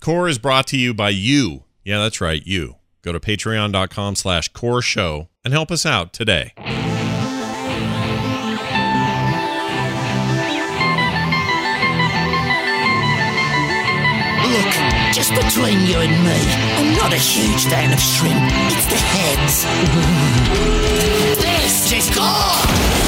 Core is brought to you by you. Yeah, that's right, you. Go to patreon.com/core show and help us out today. Look, just between you and me, I'm not a huge fan of shrimp. It's the heads. This is Core!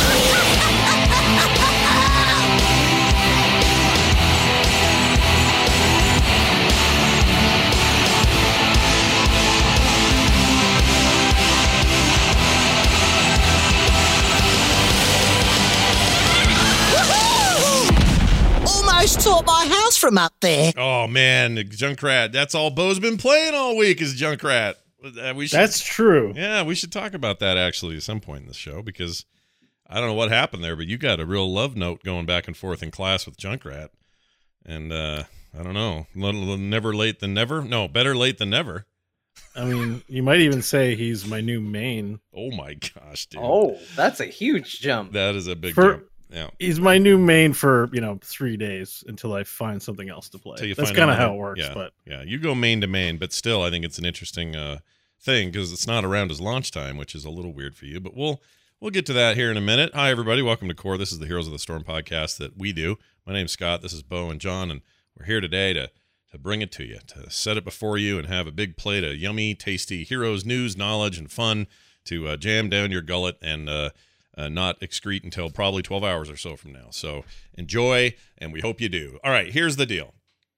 Almost tore my house from up there. Oh, man, Junkrat. That's all Bo's been playing all week is Junkrat. That's true. Yeah, we should talk about that, actually, at some point in the show, because I don't know what happened there, but you got a real love note going back and forth in class with Junkrat. And I don't know. Never late than never? No, better late than never. I mean, you might even say he's my new main. Oh, my gosh, dude. Oh, that's a huge jump. That is a big jump. Yeah. He's my new main for 3 days until I find something else to play. That's kind of how it works. Yeah, but yeah, you go main to main, but still, I think it's an interesting thing because it's not around his launch time, which is a little weird for you. But we'll get to that here in a minute. Hi, everybody. Welcome to Core. This is the Heroes of the Storm podcast that we do. My name's Scott. This is Bo and John, and we're here today to bring it to you, to set it before you, and have a big plate of yummy, tasty Heroes news, knowledge, and fun to jam down your gullet and not excrete until probably 12 hours or so from now. So enjoy, and we hope you do. All right, here's the deal.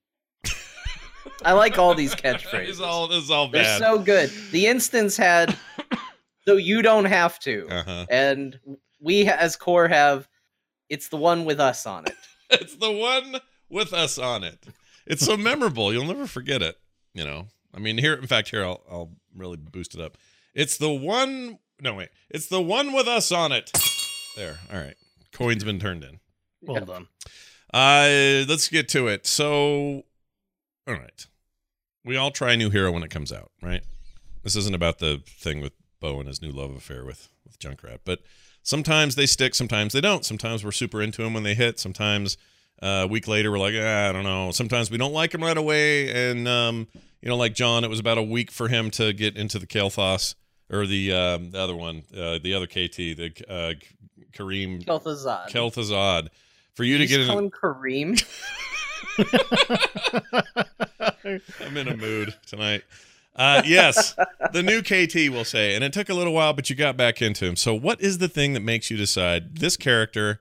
I like all these catchphrases. This is all bad. They're so good. The instance had, so you don't have to. Uh-huh. And we as Core have, it's the one with us on it. It's the one with us on it. It's so memorable. You'll never forget it. I mean, here, in fact, here, I'll really boost it up. It's the one... No, wait. It's the one with us on it. There. All right. Coin's been turned in. well done. Let's get to it. So, all right. We all try a new hero when it comes out, right? This isn't about the thing with Bo and his new love affair with Junkrat. But sometimes they stick, sometimes they don't. Sometimes we're super into them when they hit. Sometimes a week later we're like, I don't know. Sometimes we don't like them right away. And, like John, it was about a week for him to get into the Kael'thas. Or the other one, the other KT, the Kareem. Kel'Thuzad. For you to get in. Calling Kareem? I'm in a mood tonight. Yes, the new KT, we'll say. And it took a little while, but you got back into him. So what is the thing that makes you decide this character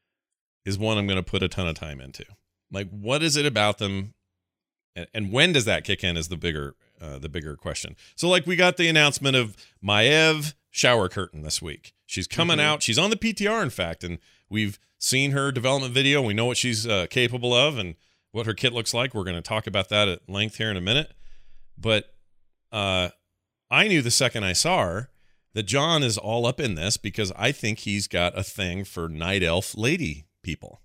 is one I'm going to put a ton of time into? Like, what is it about them? And when does that kick in is the bigger question. So, like, we got the announcement of Maiev shower curtain this week. She's coming out. She's on the PTR, in fact, and we've seen her development video. We know what she's capable of and what her kit looks like. We're going to talk about that at length here in a minute. But I knew the second I saw her that John is all up in this because I think he's got a thing for night elf lady people.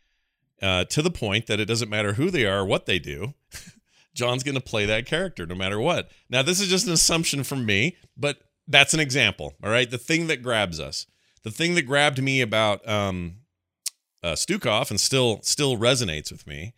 To the point that it doesn't matter who they are or what they do. John's going to play that character no matter what. Now, this is just an assumption from me, but that's an example, all right? The thing that grabs us. The thing that grabbed me about Stukov and still resonates with me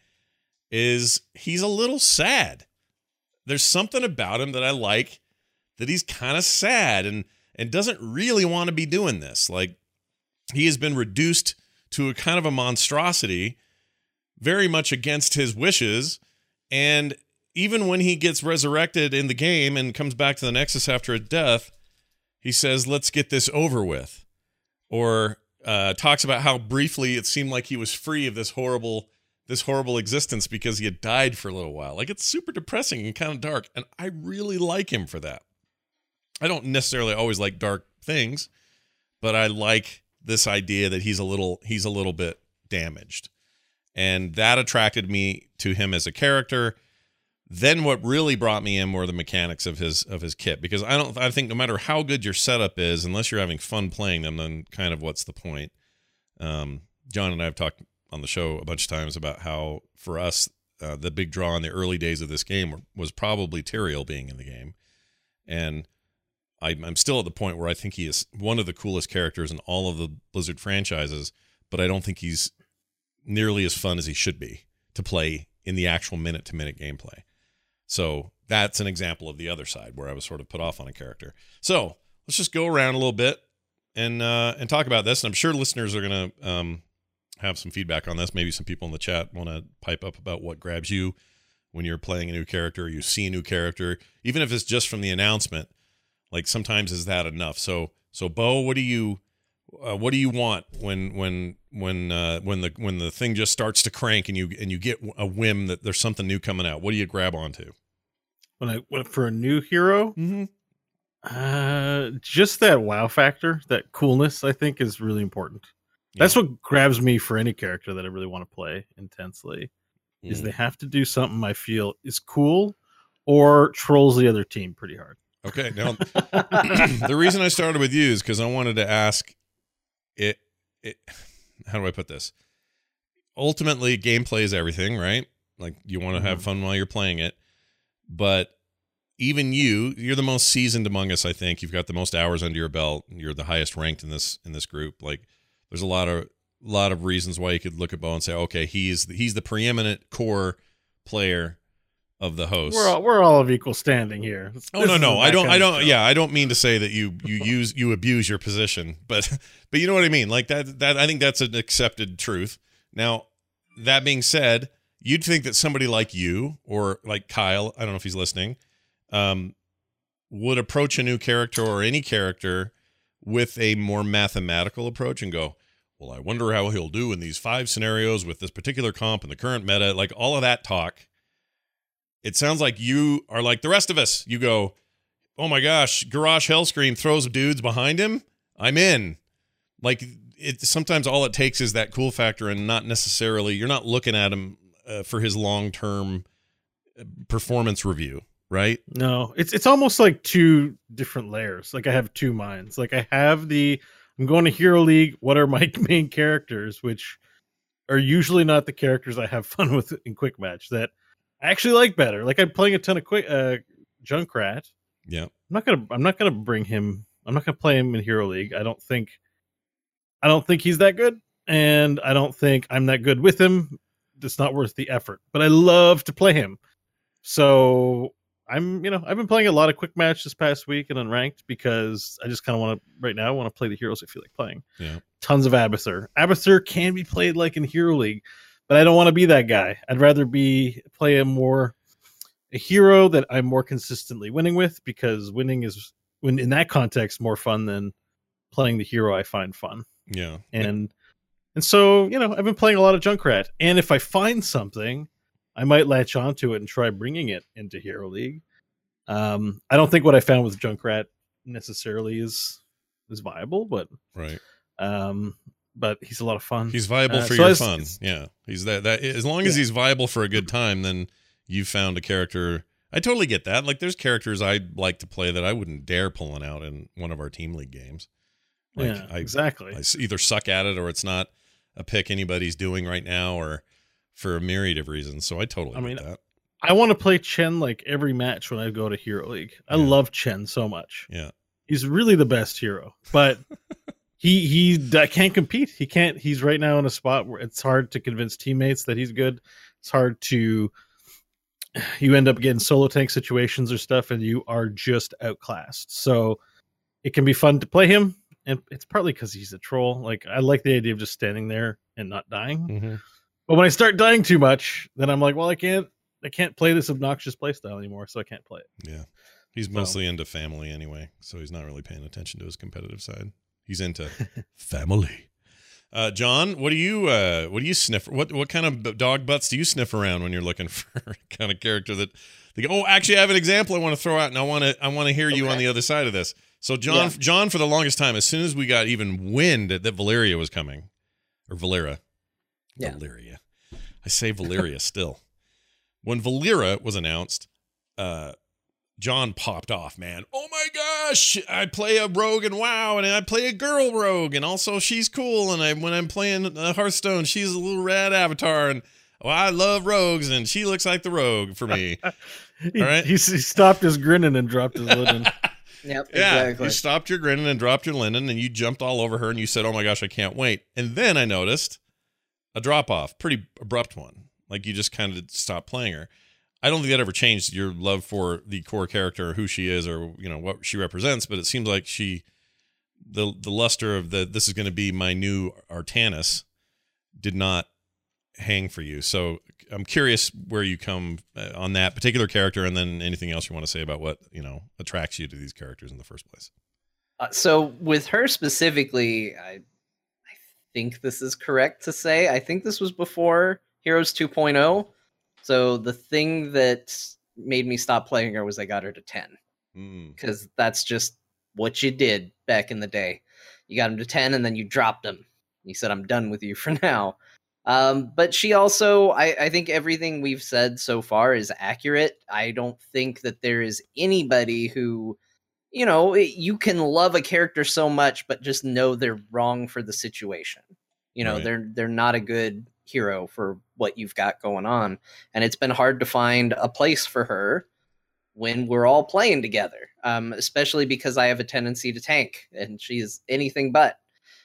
is he's a little sad. There's something about him that I like, that he's kind of sad and doesn't really want to be doing this. Like, he has been reduced to a kind of a monstrosity, very much against his wishes, and even when he gets resurrected in the game and comes back to the Nexus after a death, he says, let's get this over with. Or talks about how briefly it seemed like he was free of this horrible existence because he had died for a little while. Like, it's super depressing and kind of dark, and I really like him for that. I don't necessarily always like dark things, but I like this idea that he's a little bit damaged. And that attracted me to him as a character. Then what really brought me in were the mechanics of his kit, because I think no matter how good your setup is, unless you're having fun playing them, then kind of what's the point? John and I have talked on the show a bunch of times about how for us the big draw in the early days of this game was probably Tyrael being in the game, and I'm still at the point where I think he is one of the coolest characters in all of the Blizzard franchises, but I don't think he's nearly as fun as he should be to play in the actual minute-to-minute gameplay. So that's an example of the other side where I was sort of put off on a character. So let's just go around a little bit and talk about this. And I'm sure listeners are going to have some feedback on this. Maybe some people in the chat want to pipe up about what grabs you when you're playing a new character, or you see a new character, even if it's just from the announcement. Like sometimes is that enough? So Bo, what do you want when the thing just starts to crank and you get a whim that there's something new coming out? What do you grab onto? When I went for a new hero, Mm-hmm. Just that wow factor, that coolness, I think is really important. Yeah. That's what grabs me for any character that I really want to play intensely. Is they have to do something I feel is cool or trolls the other team pretty hard. Okay, now the reason I started with you is because I wanted to ask it. How do I put this? Ultimately, gameplay is everything, right? Like you want to have fun while you're playing it, but even you're the most seasoned among us. I think you've got the most hours under your belt. You're the highest ranked in this group. Like, there's a lot of reasons why you could look at Bo and say, okay, he's the preeminent core player of the host. We're all of equal standing here. No. I don't. Yeah, I don't mean to say that you abuse your position, but you know what I mean. Like that I think that's an accepted truth. Now, that being said, you'd think that somebody like you or like Kyle, I don't know if he's listening, would approach a new character or any character with a more mathematical approach and go, well, I wonder how he'll do in these 5 scenarios with this particular comp and the current meta, like all of that talk. It sounds like you are like the rest of us. You go, oh my gosh, Garrosh Hellscream throws dudes behind him. I'm in. Like sometimes all it takes is that cool factor, and not necessarily, you're not looking at him for his long-term performance review, right? No, it's almost like 2 different layers. Like I have 2 minds. Like I have I'm going to Hero League. What are my main characters, which are usually not the characters I have fun with in Quick Match that I actually like better. Like I'm playing a ton of Junkrat. Yeah. I'm not gonna bring him. I'm not gonna play him in Hero League. I don't think he's that good, and I don't think I'm that good with him. It's not worth the effort. But I love to play him. So I've been playing a lot of Quick Match this past week and Unranked because I just kind of want to play the heroes I feel like playing. Yeah. Tons of Abathur. Abathur can be played like in Hero League, but I don't want to be that guy. I'd rather play a hero that I'm more consistently winning with, because winning is, when in that context, more fun than playing the hero I find fun. Yeah. And so, I've been playing a lot of Junkrat, and if I find something, I might latch onto it and try bringing it into Hero League. I don't think what I found with Junkrat necessarily is viable, but right. But he's a lot of fun. He's viable for your fun. Yeah, he's that. As long as he's viable for a good time, then you've found a character. I totally get that. Like, there's characters I'd like to play that I wouldn't dare pulling out in one of our team league games. Like, yeah, exactly. I either suck at it, or it's not a pick anybody's doing right now, or for a myriad of reasons. So I totally get that. I want to play Chen like every match when I go to Hero League. I love Chen so much. Yeah. He's really the best hero, but he can't compete. He can't. He's right now in a spot where it's hard to convince teammates that he's good. It's hard to, you end up getting solo tank situations or stuff, and you are just outclassed. So it can be fun to play him, and it's partly because he's a troll. Like, I like the idea of just standing there and not dying. Mm-hmm. But when I start dying too much, then I'm like, well, I can't play this obnoxious playstyle anymore, so I can't play it. Yeah. He's mostly into family anyway, so he's not really paying attention to his competitive side. He's into family. John, what do you sniff? What kind of dog butts do you sniff around when you're looking for a kind of character that they go, oh, actually I have an example I want to throw out, and I want to hear you on the other side of this. So John, for the longest time, as soon as we got even wind that Valeria was coming, or Valera. Yeah. Valeria. I say Valeria still. When Valera was announced, John popped off, man. Oh my gosh, I play a rogue in WoW, and I play a girl rogue, and also she's cool, and when I'm playing Hearthstone, she's a little rad avatar, and I love rogues, and she looks like the rogue for me. All right? He stopped his grinning and dropped his linen. Yep, yeah, exactly. You stopped your grinning and dropped your linen, and you jumped all over her, and you said, oh my gosh, I can't wait. And then I noticed a drop-off, pretty abrupt one. Like, you just kind of stopped playing her. I don't think that ever changed your love for the core character, who she is, or what she represents. But it seems like the luster of this is going to be my new Artanis did not hang for you. So I'm curious where you come on that particular character, and then anything else you want to say about what attracts you to these characters in the first place. So with her specifically, I think this is correct to say. I think this was before Heroes 2.0. So the thing that made me stop playing her was I got her to 10. Because that's just what you did back in the day. You got him to 10 and then you dropped him. You said, I'm done with you for now. But she also, I think everything we've said so far is accurate. I don't think that there is anybody who, you can love a character so much, but just know they're wrong for the situation. Right. They're not a good hero for what you've got going on. And it's been hard to find a place for her when we're all playing together, especially because I have a tendency to tank and she's anything but.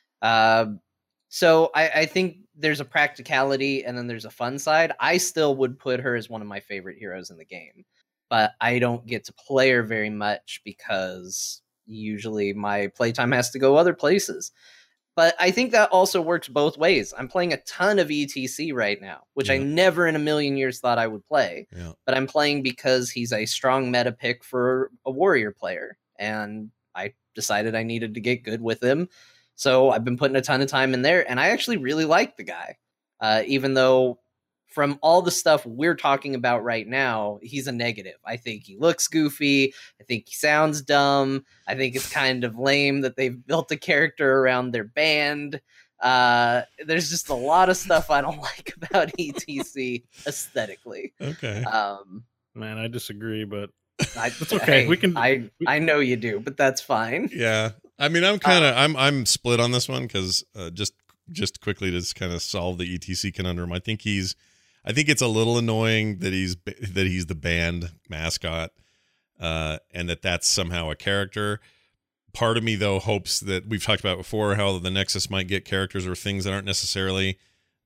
So I think there's a practicality and then there's a fun side. I still would put her as one of my favorite heroes in the game, but I don't get to play her very much because usually my playtime has to go other places. But I think that also works both ways. I'm playing a ton of ETC right now, which I never in a million years thought I would play. Yeah. But I'm playing because he's a strong meta pick for a warrior player. And I decided I needed to get good with him. So I've been putting a ton of time in there. And I actually really like the guy. Even though from all the stuff we're talking about right now, he's a negative. I think he looks goofy. I think he sounds dumb. I think it's kind of lame that they've built a character around their band. There's just a lot of stuff I don't like about ETC aesthetically. Okay. Man, I disagree, but it's okay. I know you do, but that's fine. Yeah. I mean, I'm split on this one because just quickly to kind of solve the ETC conundrum. I think it's a little annoying that he's the band mascot, and that's somehow a character. Part of me, though, hopes that we've talked about before how the Nexus might get characters or things that aren't necessarily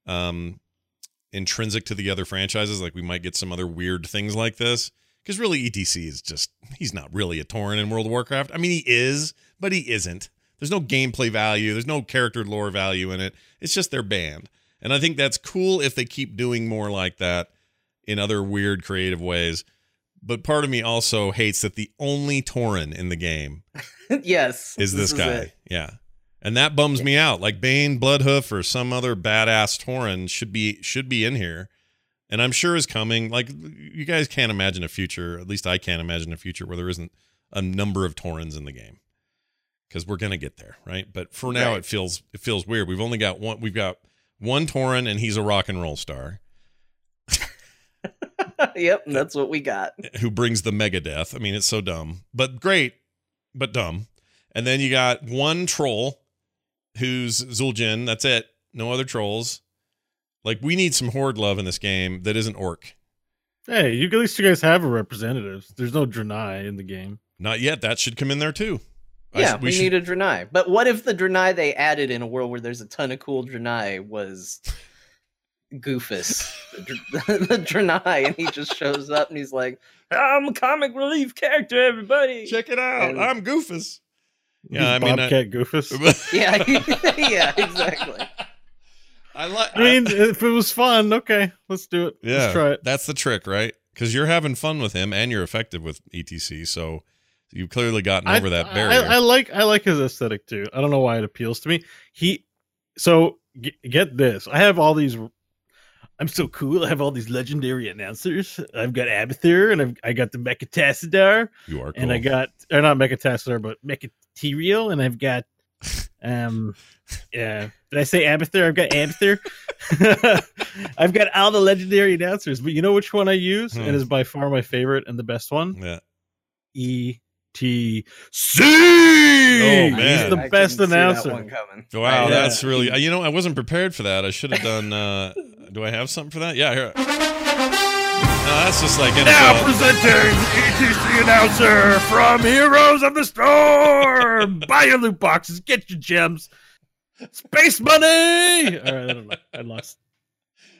intrinsic to the other franchises. Like we might get some other weird things like this. Because really, ETC is he's not really a Tauren in World of Warcraft. I mean, he is, but he isn't. There's no gameplay value. There's no character lore value in it. It's just their band. And I think that's cool if they keep doing more like that in other weird creative ways. But part of me also hates that the only Tauren in the game is this guy. Yeah. And that bums me out. Like Bane, Bloodhoof, or some other badass Tauren should be in here. And I'm sure is coming. Like you guys can't imagine a future, at least I can't imagine a future where there isn't a number of Taurens in the game. Because we're gonna get there, right? But for now it feels weird. We've only got one. We've got one Tauren, and he's a rock and roll star. Yep, that's what we got. Who brings the Megadeth? I mean, it's so dumb, but great, but dumb. And then you got one troll, who's Zul'jin. That's it. No other trolls. Like we need some Horde love in this game that isn't Orc. Hey, at least you guys have a representative. There's no Draenei in the game. Not yet. That should come in there too. Yeah, we need a Draenei. But what if the Draenei they added in a world where there's a ton of cool Draenei was Goofus? the Draenei, and he just shows up and he's like, I'm a comic relief character, everybody. Check it out. And I'm Goofus. Yeah, I mean, Bobcat Goofus. Yeah, yeah, exactly. I mean, if it was fun, okay, let's do it. Yeah, let's try it. That's the trick, right? Because you're having fun with him and you're effective with ETC, so you've clearly gotten over that barrier. I like his aesthetic too. I don't know why it appeals to me. Get this. I have all these. I'm so cool. I have all these legendary announcers. I've got Abathur, and I got the Mechatassadar. You are cool. And I got, or not Mechatassadar, but Mechaterial, and I've got, yeah. Did I say Abathur? I've got Abathur. I've got all the legendary announcers, but you know which one I use, and is by far my favorite and the best one. Yeah. ETC. Oh man, he's the best announcer. Wow, that's really. I wasn't prepared for that. I should have done. Do I have something for that? Yeah, here. No, that's just like NFL. Now presenting ETC announcer from Heroes of the Storm. Buy your loot boxes, get your gems, space money. All right, I don't know. I lost.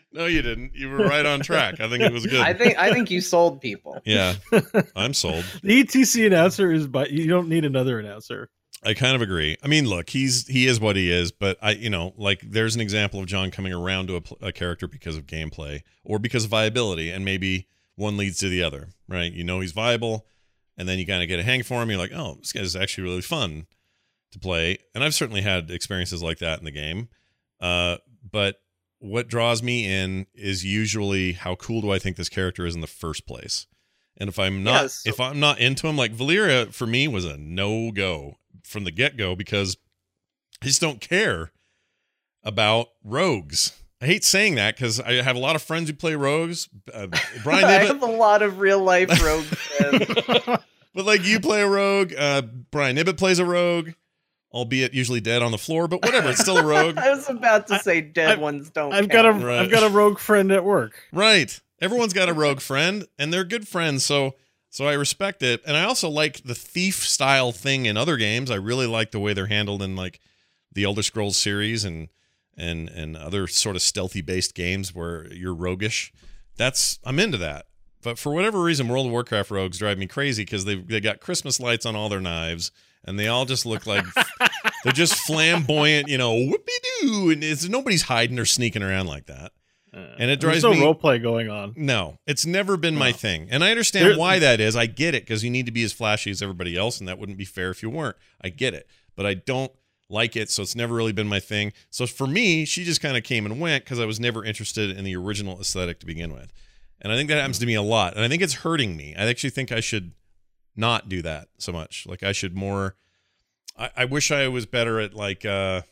No, you didn't. You were right on track. I think it was good. I think you sold people. Yeah, I'm sold. The ETC announcer is, but you don't need another announcer. I kind of agree. I mean, look, he is what he is, but like there's an example of John coming around to a character because of gameplay or because of viability, and maybe one leads to the other, right? He's viable, and then you kind of get a hang for him. You're like, oh, this guy's actually really fun to play, and I've certainly had experiences like that in the game. But what draws me in is usually how cool do I think this character is in the first place, and if I'm not into him, like Valeria for me was a no-go from the get-go because I just don't care about rogues. I hate saying that because I have a lot of friends who play rogues. Brian Nibbett, I have a lot of real-life rogue friends. But like you play a rogue, Brian Nibbett plays a rogue, albeit usually dead on the floor, but whatever, it's still a rogue. I was about to say dead ones don't I've count. I've got a rogue friend at work. Right. Everyone's got a rogue friend, and they're good friends, so I respect it. And I also like the thief style thing in other games. I really like the way they're handled in like the Elder Scrolls series and other sort of stealthy based games where you're roguish. I'm into that. But for whatever reason, World of Warcraft rogues drive me crazy because they got Christmas lights on all their knives, and they all just look like they're just flamboyant, whoopie-doo, and nobody's hiding or sneaking around like that. And it drives There's me. no role play going on. No, it's never been my thing, and I understand why that is. I get it because you need to be as flashy as everybody else, and that wouldn't be fair if you weren't. I get it, but I don't like it, so it's never really been my thing. So for me, she just kind of came and went because I was never interested in the original aesthetic to begin with, and I think that happens to me a lot, and I think it's hurting me. I actually think I should not do that so much. Like I should more. I wish I was better at like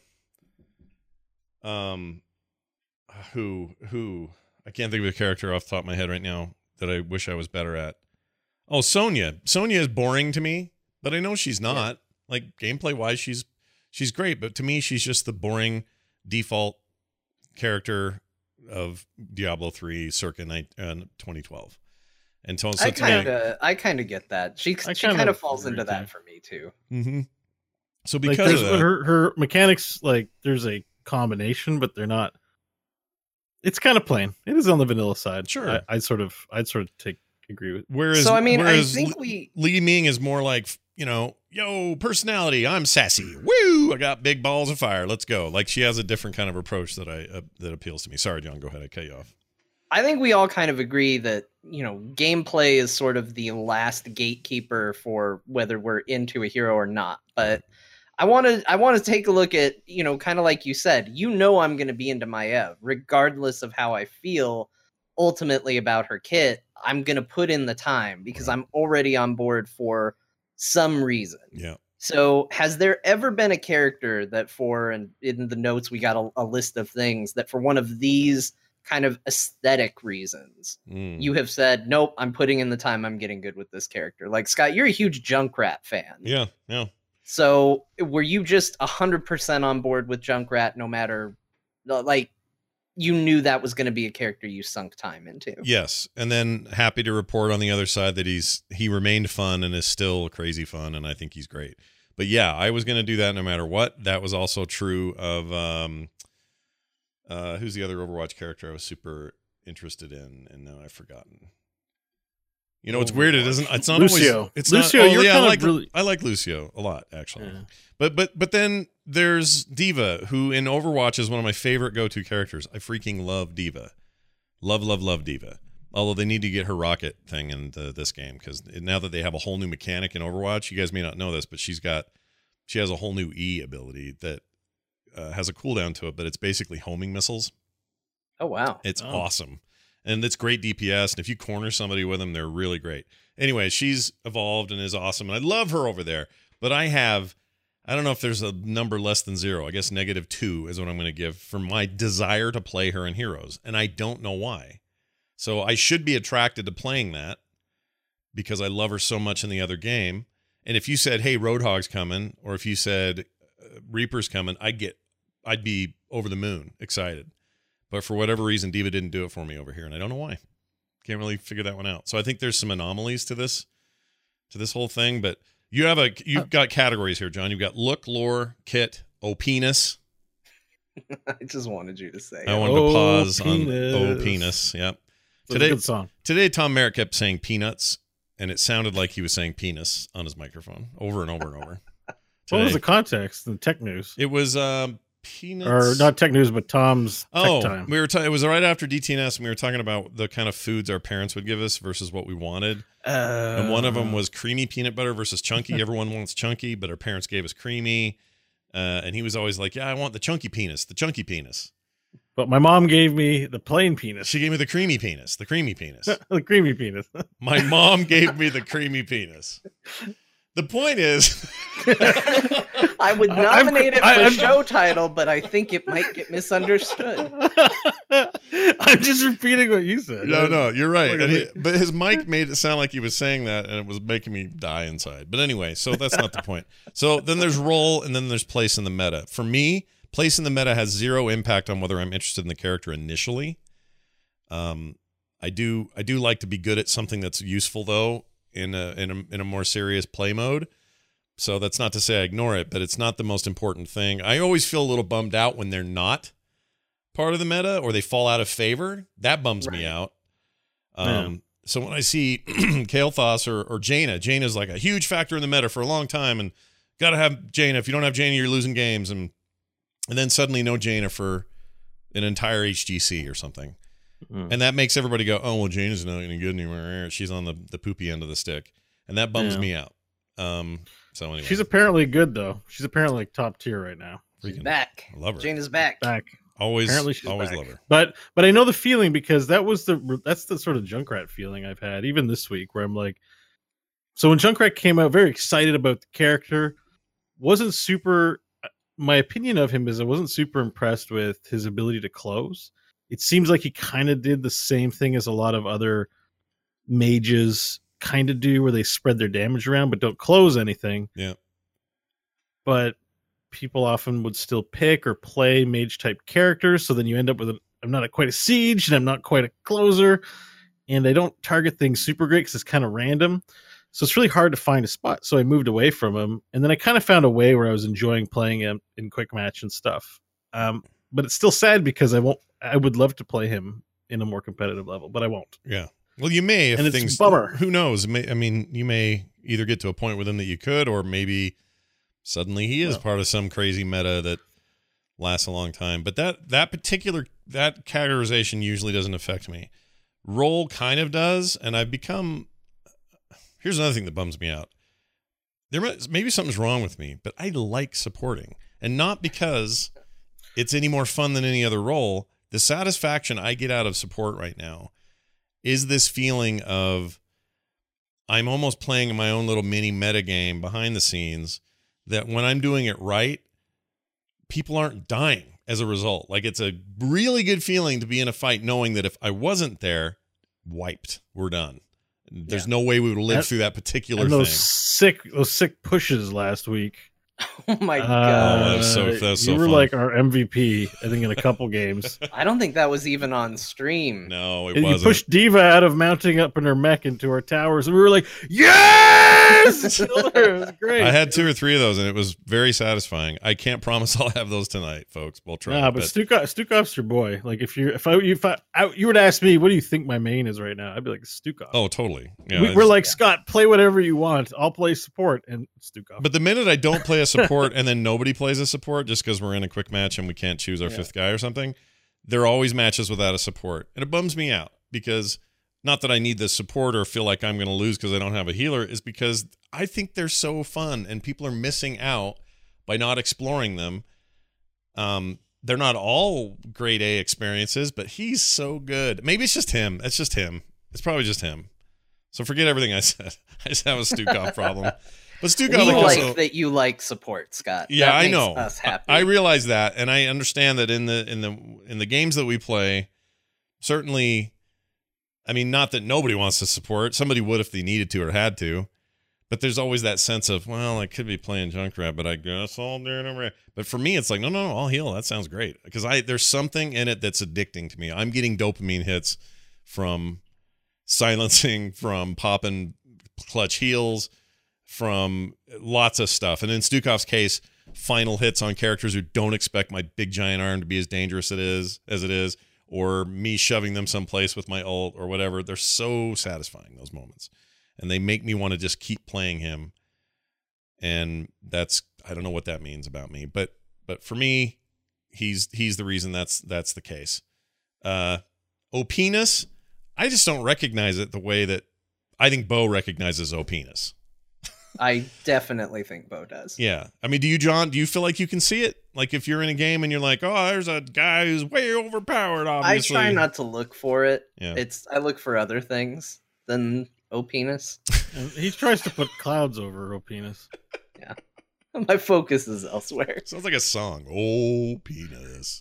who I can't think of a character off the top of my head right now that I wish I was better at. Oh, Sonya. Sonya is boring to me, but I know she's not. Yeah. Like gameplay wise, she's great, but to me, she's just the boring default character of Diablo 3 circa 2012. And so I kind of get that. She kind of falls into that for me too. Mm-hmm. So because of that, her mechanics, like there's a combination, but they're not. It's kind of plain. It is on the vanilla side. Sure, I'd sort of agree with. I think Li Ming is more like yo personality. I'm sassy. Woo! I got big balls of fire. Let's go. Like she has a different kind of approach that that appeals to me. Sorry, John. Go ahead. I cut you off. I think we all kind of agree that gameplay is sort of the last gatekeeper for whether we're into a hero or not. But I want to take a look at, kind of like you said, I'm going to be into Maiev, regardless of how I feel ultimately about her kit. I'm going to put in the time because I'm already on board for some reason. Yeah. So has there ever been a character that and in the notes, we got a list of things that for one of these kind of aesthetic reasons, you have said, nope, I'm putting in the time. I'm getting good with this character. Like Scott, you're a huge Junkrat fan. Yeah. So were you just 100% on board with Junkrat no matter, like, you knew that was going to be a character you sunk time into? Yes. And then happy to report on the other side that he remained fun and is still crazy fun, and I think he's great. But yeah, I was going to do that no matter what. That was also true of who's the other Overwatch character I was super interested in, and now I've forgotten. It's weird. It's not Lucio. Always. It's Lucio. Not, I like Lucio a lot, actually. Yeah. But then there's D.Va, who in Overwatch is one of my favorite go-to characters. I freaking love D.Va. Love D.Va. Although they need to get her rocket thing in this game, because now that they have a whole new mechanic in Overwatch, you guys may not know this, but she has a whole new E ability that has a cooldown to it, but it's basically homing missiles. Oh wow, it's awesome. And it's great DPS, and if you corner somebody with them, they're really great. Anyway, she's evolved and is awesome, and I love her over there. But I don't know if there's a number less than 0. I guess -2 is what I'm going to give for my desire to play her in Heroes, and I don't know why. So I should be attracted to playing that because I love her so much in the other game. And if you said, hey, Roadhog's coming, or if you said Reaper's coming, I'd be over the moon excited. But for whatever reason, D.Va didn't do it for me over here, and I don't know why. Can't really figure that one out. So I think there's some anomalies to this whole thing. But you've got categories here, John. You've got look, lore, kit, opiness. I just wanted you to say I it. wanted to Oh, pause on penis. "Oh Penis." Yep. It's a good song. Today, Tom Merritt kept saying peanuts, and it sounded like he was saying penis on his microphone over and over and over. What was Today, the context in tech news? it was peanuts. Or not tech news, but Tom's Oh, tech time. we were. It was right after DTNS, and we were talking about the kind of foods our parents would give us versus what we wanted. And one of them was creamy peanut butter versus chunky. Everyone wants chunky, but our parents gave us creamy. And he was always like, "Yeah, I want the chunky penis, the chunky penis." But my mom gave me the plain penis. She gave me the creamy penis, the creamy penis. The creamy penis. My mom gave me the creamy penis. The point is, I would I'm- nominate it for I'm- show title, but I think it might get misunderstood. I'm just repeating what you said. no, you're right. Look And at but his mic made it sound like he was saying that, and it was making me die inside. But anyway, so that's not the point. So then there's role, and then there's place in the meta. For me, place in the meta has zero impact on whether I'm interested in the character initially. I do like to be good at something that's useful though in a more serious play mode. So that's not to say I ignore it, but it's not the most important thing. I always feel a little bummed out when they're not part of the meta or they fall out of favor. That bums me out. So when I see Kael'thas or Jaina, like a huge factor in the meta for a long time, and got to have Jaina. If you don't have Jaina, you're losing games, and then suddenly no Jaina for an entire HGC or something. And that makes everybody go, oh, well, Jaina's not any good anymore. She's on the poopy end of the stick. And that bums me out. So anyway. She's apparently good, though. She's apparently like top tier right now. She's back. I love her. Jane is back. Always Apparently she's always back. love her. But I know the feeling because that's the sort of Junkrat feeling I've had even this week where I'm like, so when Junkrat came out, very excited about the character, wasn't super. My opinion of him is I wasn't super impressed with his ability to close. It seems like he kind of did the same thing as a lot of other mages kind of do, where they spread their damage around but don't close anything. Yeah. But people often would still pick or play mage type characters, so then you end up with I'm not quite a siege and I'm not quite a closer, and I don't target things super great because it's kind of random, so it's really hard to find a spot. So I moved away from him, and then I kind of found a way where I was enjoying playing him in quick match and stuff. But it's still sad because I would love to play him in a more competitive level, but I won't. Yeah. Well, you may if And it's things. a bummer. Who knows? You may either get to a point with him that you could, or maybe suddenly he is part of some crazy meta that lasts a long time. But that categorization usually doesn't affect me. Role kind of does, and I've become. Here's another thing that bums me out. Maybe something's wrong with me, but I like supporting, and not because it's any more fun than any other role. The satisfaction I get out of support right now is this feeling of I'm almost playing my own little mini meta game behind the scenes, that when I'm doing it right, people aren't dying as a result. Like, it's a really good feeling to be in a fight knowing that if I wasn't there, wiped, we're done. There's no way we would live through that particular and thing. those sick pushes last week. Oh my Oh, god. that was so you were fun. like our MVP, I think, in a couple games. I don't think that was even on stream. No, it You wasn't. pushed Diva out of mounting up in her mech into our towers, and we were like, yes! It was great. I had 2 or 3 of those, and it was very satisfying. I can't promise I'll have those tonight, folks. We'll try. Nah, but Stukov's your boy. Like, if you were to ask me, what do you think my main is right now? I'd be like, Stukov. Oh, totally. Yeah, We're like, Scott, play whatever you want. I'll play support, and Stukov. But the minute I don't play a support and then nobody plays a support just because we're in a quick match and we can't choose our 5th guy or something, there are always matches without a support. And it bums me out because not that I need the support or feel like I'm going to lose because I don't have a healer, is because I think they're so fun and people are missing out by not exploring them. They're not all grade A experiences, but he's so good. Maybe it's just him. It's just him. It's probably just him. So forget everything I said. I just have a Stukov problem. But Stukov We also, like that you like support, Scott. yeah, That I makes know. Us happy. I realize that, and I understand that in the games that we play, certainly, I mean, not that nobody wants to support. Somebody would if they needed to or had to. But there's always that sense of, well, I could be playing Junkrat, but I guess I'll do it. But for me, it's like, no, I'll heal. That sounds great. Because there's something in it that's addicting to me. I'm getting dopamine hits from silencing, from popping clutch heals, from lots of stuff. And in Stukov's case, final hits on characters who don't expect my big giant arm to be as dangerous as it is, or me shoving them someplace with my ult or whatever. They're so satisfying, those moments. And they make me want to just keep playing him. And I don't know what that means about me, but for me, he's the reason that's the case. OP-ness, I just don't recognize it the way that I think Bo recognizes OP-ness. I definitely think Bo does. Yeah. I mean, do you, John, do you feel like you can see it? Like if you're in a game and you're like, oh, there's a guy who's way overpowered, obviously. I try not to look for it. Yeah. I look for other things than OP-ness. He tries to put clouds over OP-ness. Yeah. My focus is elsewhere. Sounds like a song. Oh, penis.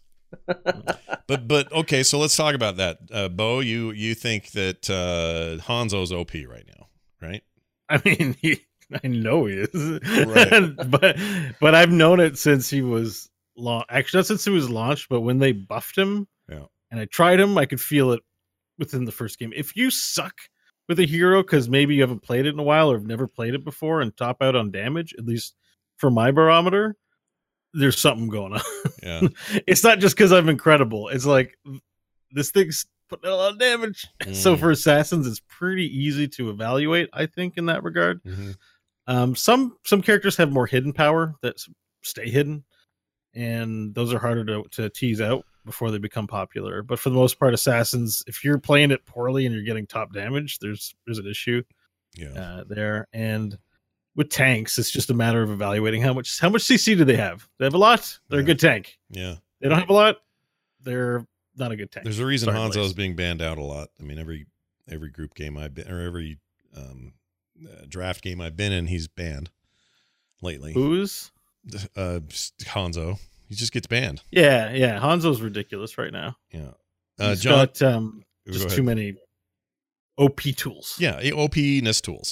but okay, so let's talk about that. Bo, you think that Hanzo's OP right now, right? I mean, I know he is, Right. but I've known it since he was actually not since he was launched, but when they buffed him, Yeah. and I tried him, I could feel it within the first game. If you suck with a hero because maybe you haven't played it in a while or have never played it before and top out on damage, at least for my barometer, there's something going on. Yeah. It's not just because I'm incredible. It's like this thing's putting a lot of damage. So for assassins, it's pretty easy to evaluate, I think, in that regard. Mm-hmm. Some characters have more hidden power that stay hidden, and those are harder to tease out before they become popular. But for the most part, assassins, if you're playing it poorly and you're getting top damage, there's an issue there. And with tanks, it's just a matter of evaluating how much CC do they have. They have a lot. They're a good tank. Yeah. They don't have a lot. They're not a good tank. There's a reason Sorry, Hanzo Blaze. is being banned out a lot. I mean, every group game I've been, or every draft game I've been in, he's banned lately. Who's? Hanzo. He just gets banned. Yeah. Hanzo's ridiculous right now. Yeah. He's John, got go just ahead. too many OP tools. Yeah, OP-ness tools.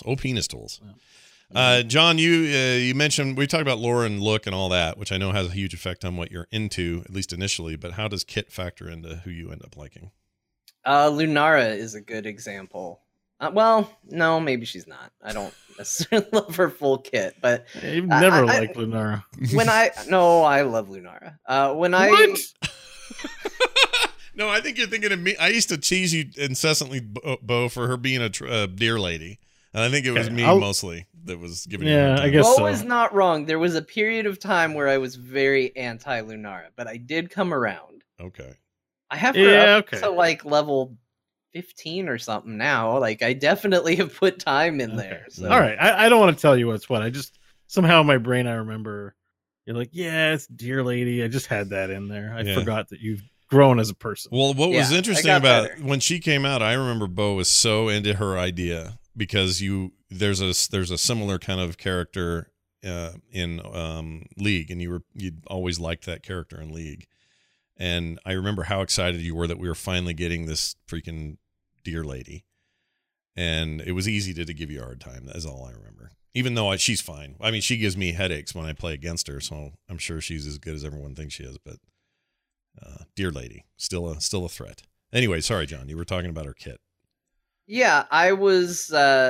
John, you mentioned, we talked about lore and look and all that, which I know has a huge effect on what you're into, at least initially, but how does Kit factor into who you end up liking? Lunara is a good example. Well, no, maybe she's not. I don't necessarily love her full kit, but You've never liked Lunara. I love Lunara. What? No, I think you're thinking of me. I used to tease you incessantly, Bo, for her being a deer lady. And I think it was me mostly that was giving you a hard time. I guess Bo so. is not wrong. There was a period of time where I was very anti-Lunara, but I did come around. Okay. I have her up to like level 15 or something now. Like, I definitely have put time in there. So. All right. I don't want to tell you what's what. I just, somehow in my brain, I remember you're like, yeah, it's Deer Lady. I just had that in there. I forgot that you've grown as a person. Well, what was interesting about better. when she came out, I remember Bo was so into her idea because there's a similar kind of character in League, and you'd always liked that character in League. And I remember how excited you were that we were finally getting this freaking Deer Lady. And it was easy to give you a hard time. That's all I remember. Even though she's fine. I mean, she gives me headaches when I play against her, so I'm sure she's as good as everyone thinks she is. But Deer Lady, still a threat. Anyway, sorry, John. You were talking about her kit. Yeah, I was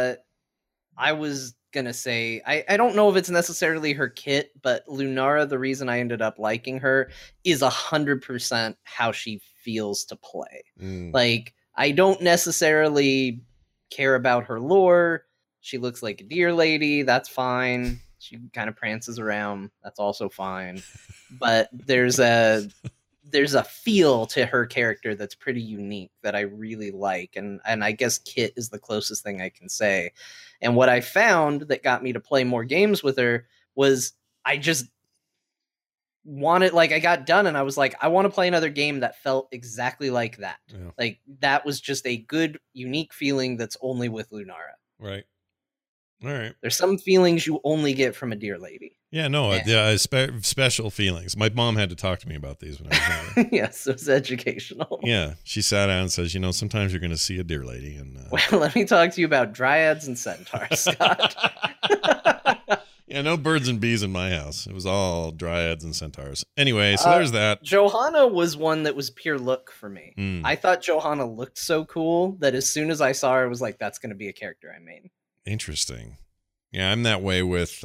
gonna say I don't know if it's necessarily her kit, but Lunara, the reason I ended up liking her is 100% how she feels to play. Like, I don't necessarily care about her lore. She looks like a deer lady, that's fine. She kind of prances around, that's also fine. But there's a feel to her character that's pretty unique that I really like, and I guess Kit is the closest thing I can say. And what I found that got me to play more games with her was I just wanted, like, I got done and I was like, I want to play another game that felt exactly like that. Yeah. Like, that was just a good, unique feeling that's only with Lunara. Right. All right. There's some feelings you only get from a deer lady. Yeah, no, special feelings. My mom had to talk to me about these when I was younger. Yes, it's educational. Yeah, she sat down and says, sometimes you're going to see a deer lady. And Well, let me talk to you about dryads and centaurs, Scott. yeah, no birds and bees in my house. It was all dryads and centaurs. Anyway, so there's that. Johanna was one that was pure look for me. I thought Johanna looked so cool that as soon as I saw her, I was like, that's going to be a character I made. Interesting. Yeah, I'm that way with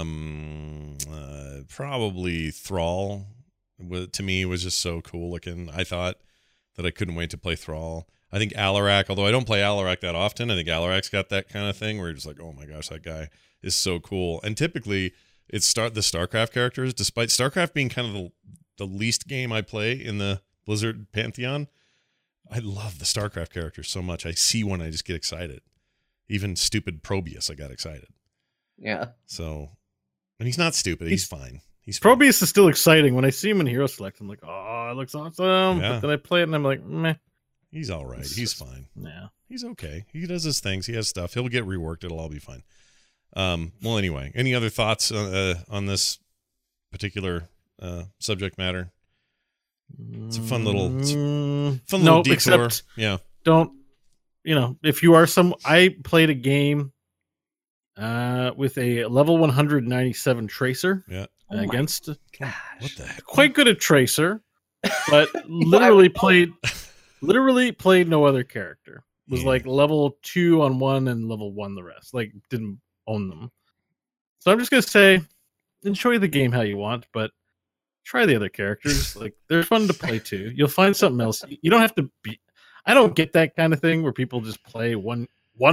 probably Thrall. To me, was just so cool looking. I thought that I couldn't wait to play Thrall. I think Alarak, although I don't play Alarak that often, I think Alarak's got that kind of thing where you're just like, oh my gosh, that guy is so cool. And typically, it's the StarCraft characters, despite StarCraft being kind of the least game I play in the Blizzard Pantheon. I love the StarCraft characters so much. I see one, I just get excited. Even stupid Probius, I got excited. Yeah. So, and he's not stupid. He's fine. He's fine. Probius is still exciting. When I see him in Hero Select, I'm like, oh, it looks awesome. Yeah. But then I play it and I'm like, meh. He's all right. He's fine. Yeah. He's okay. He does his things. He has stuff. He'll get reworked. It'll all be fine. Well, anyway, any other thoughts on this particular subject matter? It's a fun little detour. Except Yeah. don't, if you are I played a game with a level 197 Tracer. Yeah. Against Gosh. What the heck? quite good at Tracer, but literally played no other character. Was Yeah. like level 2 on one and level 1 the rest. Like didn't own them. So I'm just gonna say, enjoy the game how you want, but try the other characters. Like they're fun to play too. You'll find something else. You don't have to be. I don't get that kind of thing where people just play one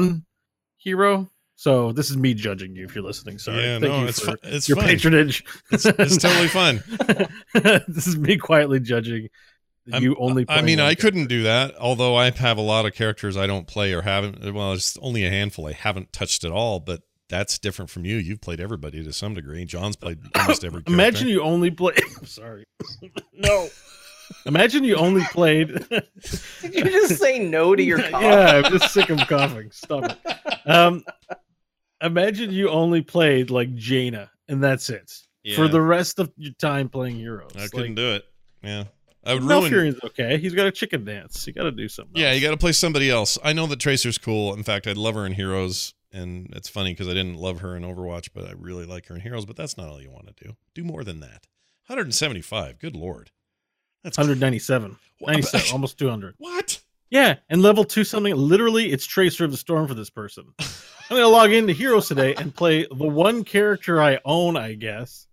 hero. So this is me judging you if you're listening. Sorry. Yeah, Thank no, you it's for it's your fun. patronage. It's totally fun. This is me quietly judging. You only. I play mean, one I couldn't character. do that. Although I have a lot of characters I don't play or haven't. Well, it's only a handful I haven't touched at all. But that's different from you. You've played everybody to some degree. John's played almost every character. Imagine you only play. Sorry. No. Imagine you only played. Did you just say no to your cough? Yeah, I'm just sick of coughing. Stop it. Imagine you only played like Jaina, and that's it for the rest of your time playing heroes. I couldn't do it. Yeah, I would Malfurion's ruin. okay. He's got a chicken dance. You got to do something. Yeah, else. you got to play somebody else. I know that Tracer's cool. In fact, I'd love her in Heroes, and it's funny because I didn't love her in Overwatch, but I really like her in Heroes. But that's not all you want to do. Do more than that. 175. Good lord. That's 197, What? 97, almost 200. What? Yeah, and level 2 something. Literally, it's Tracer of the Storm for this person. I'm gonna log into Heroes today and play the one character I own, I guess,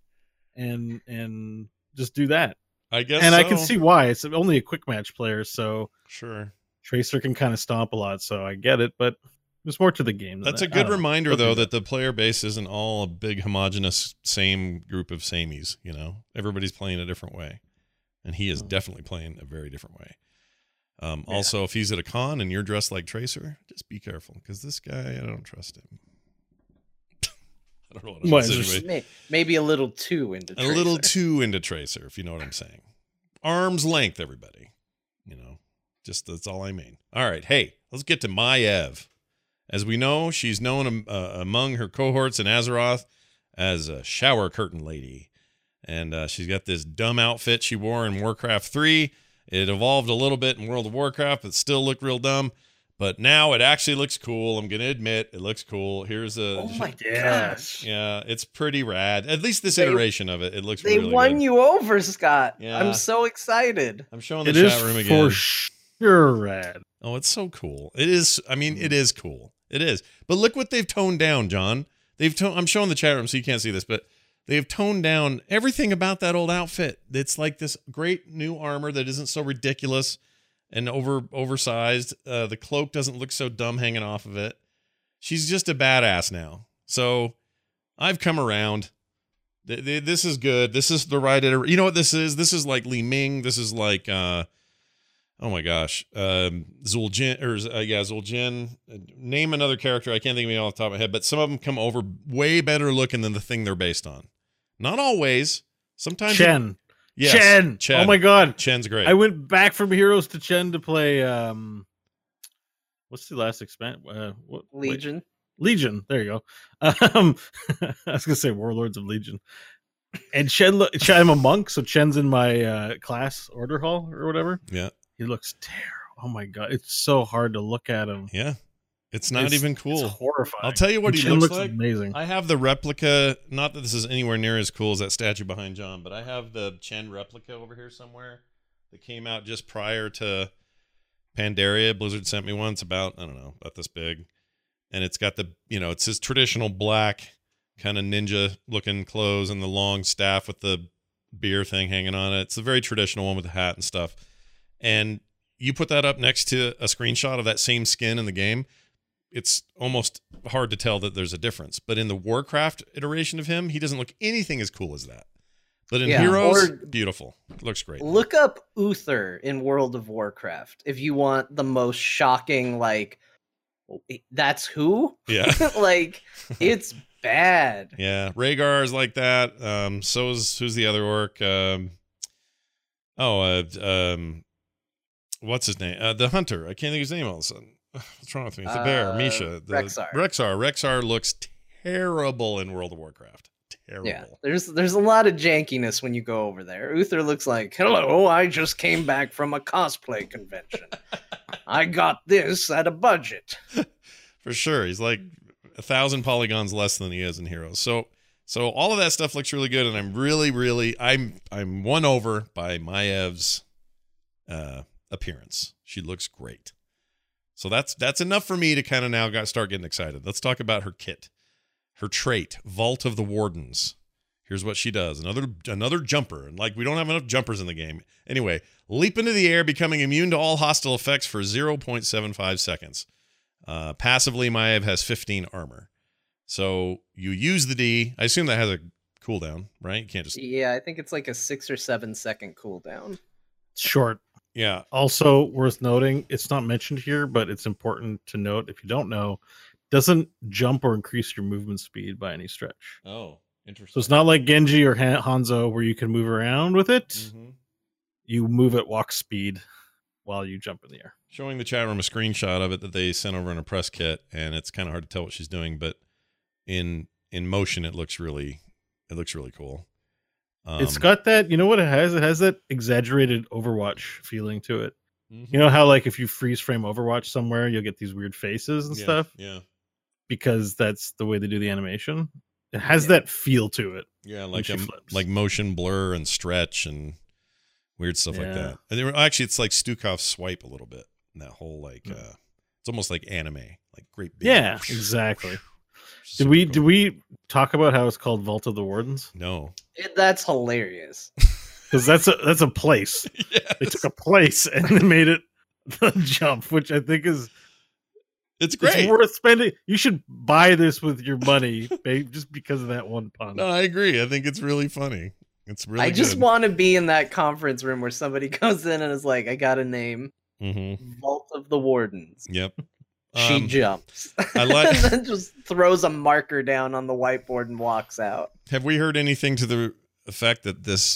and just do that. I guess. And I so. can see why. It's only a quick match player, so Sure. Tracer can kind of stomp a lot. So I get it, but there's more to the game. Than That's a that. I good don't know. reminder, Don't do though, that the player base isn't all a big homogenous same group of samies. You know, everybody's playing a different way, and he is definitely playing a very different way. Also, if he's at a con and you're dressed like Tracer, just be careful because this guy, I don't trust him. I don't know what What, else is to say. Maybe a little too into A little Tracer. too into Tracer, if you know what I'm saying. Arm's length, everybody. You know, just that's all I mean. All right, hey, let's get to Maiev. As we know, she's known among her cohorts in Azeroth as a shower curtain lady. And she's got this dumb outfit she wore in Warcraft 3. It evolved a little bit in World of Warcraft, but still looked real dumb. But now it actually looks cool. I'm going to admit it looks cool. Here's a... Oh my Yes. gosh. Yeah, it's pretty rad. At least this They- iteration of it. It looks They really won good. you over, Scott. Yeah. I'm so excited. I'm showing the It is chat room again. for sure rad. Oh, it's so cool. It is. I mean, it is cool. It is. But look what they've toned down, John. I'm showing the chat room so you can't see this, but they've toned down everything about that old outfit. It's like this great new armor that isn't so ridiculous and oversized. The cloak doesn't look so dumb hanging off of it. She's just a badass now. So I've come around. This is good. This is the right you know what this is? This is like Li Ming. This is like oh my gosh, Zul'jin Zul'jin. Name another character. I can't think of it off the top of my head, but some of them come over way better looking than the thing they're based on. Not always. Sometimes. Chen. Yes, Chen. Oh my god. Chen's great. I went back from Heroes to Chen to play what's the last expansion? Legion. Legion. There you go. I was gonna say Warlords of Legion. And Chen, I'm a monk, so Chen's in my class order hall or whatever. Yeah. He looks terrible. Oh my god, it's so hard to look at him. Yeah. It's not even cool. It's horrifying. I'll tell you what And he Chen looks like. amazing. I have the replica. Not that this is anywhere near as cool as that statue behind John, but I have the Chen replica over here somewhere that came out just prior to Pandaria. Blizzard sent me one. It's about, I don't know, about this big. And it's got the, it's his traditional black kind of ninja looking clothes and the long staff with the beer thing hanging on it. It's a very traditional one with the hat and stuff. And you put that up next to a screenshot of that same skin in the game, it's almost hard to tell that there's a difference. But in the Warcraft iteration of him, he doesn't look anything as cool as that. But in Heroes, beautiful. Looks great. Look up Uther in World of Warcraft if you want the most shocking, like, that's who? Yeah. Like, it's bad. Yeah. Rhaegar is like that. Who's the other orc? What's his name? The hunter. I can't think of his name all of a sudden. What's wrong with me? It's a bear. Misha. Rexxar. Rexxar looks terrible in World of Warcraft. Terrible. Yeah, there's a lot of jankiness when you go over there. Uther looks like, hello, I just came back from a cosplay convention. I got this at a budget. For sure. He's like 1,000 polygons less than he is in Heroes. So all of that stuff looks really good, and I'm really I'm won over by Maev's appearance. She looks great. So that's enough for me to kind of now start getting excited. Let's talk about her kit. Her trait, Vault of the Wardens. Here's what she does. Another jumper. And like, we don't have enough jumpers in the game. Anyway, leap into the air, becoming immune to all hostile effects for 0.75 seconds. Passively, Maiev has 15 armor. So you use the D. I assume that has a cooldown, right? You can't just... Yeah, I think it's like a 6 or 7 second cooldown. Short. Yeah. Also worth noting, it's not mentioned here, but it's important to note, if you don't know, doesn't jump or increase your movement speed by any stretch. Oh, interesting. So it's not like Genji or Hanzo where you can move around with it. Mm-hmm. You move at walk speed while you jump in the air. Showing the chat room a screenshot of it that they sent over in a press kit, and it's kind of hard to tell what she's doing, but in motion it looks really cool. It's got that, you know what it has? It has that exaggerated Overwatch feeling to it. Mm-hmm. You know how, like, if you freeze frame Overwatch somewhere, you'll get these weird faces and stuff? Yeah. Because that's the way they do the animation. It has that feel to it. Yeah, like motion blur and stretch and weird stuff like that. And actually, it's like Stukov's swipe a little bit. And that whole, like, it's almost like anime. Like, great big... Yeah, exactly. Did we talk about how it's called Vault of the Wardens? No. That's hilarious. Because that's a place. Yes. They took a place and they made it the jump, which I think is... It's great. It's worth spending. You should buy this with your money, babe, just because of that one pun. No, I agree. I think it's really funny. It's really I just good. want to be in that conference room where somebody goes in and is like, I got a name. Mm-hmm. Vault of the Wardens. Yep. She jumps. I like... and then just throws a marker down on the whiteboard and walks out. Have we heard anything to the effect that this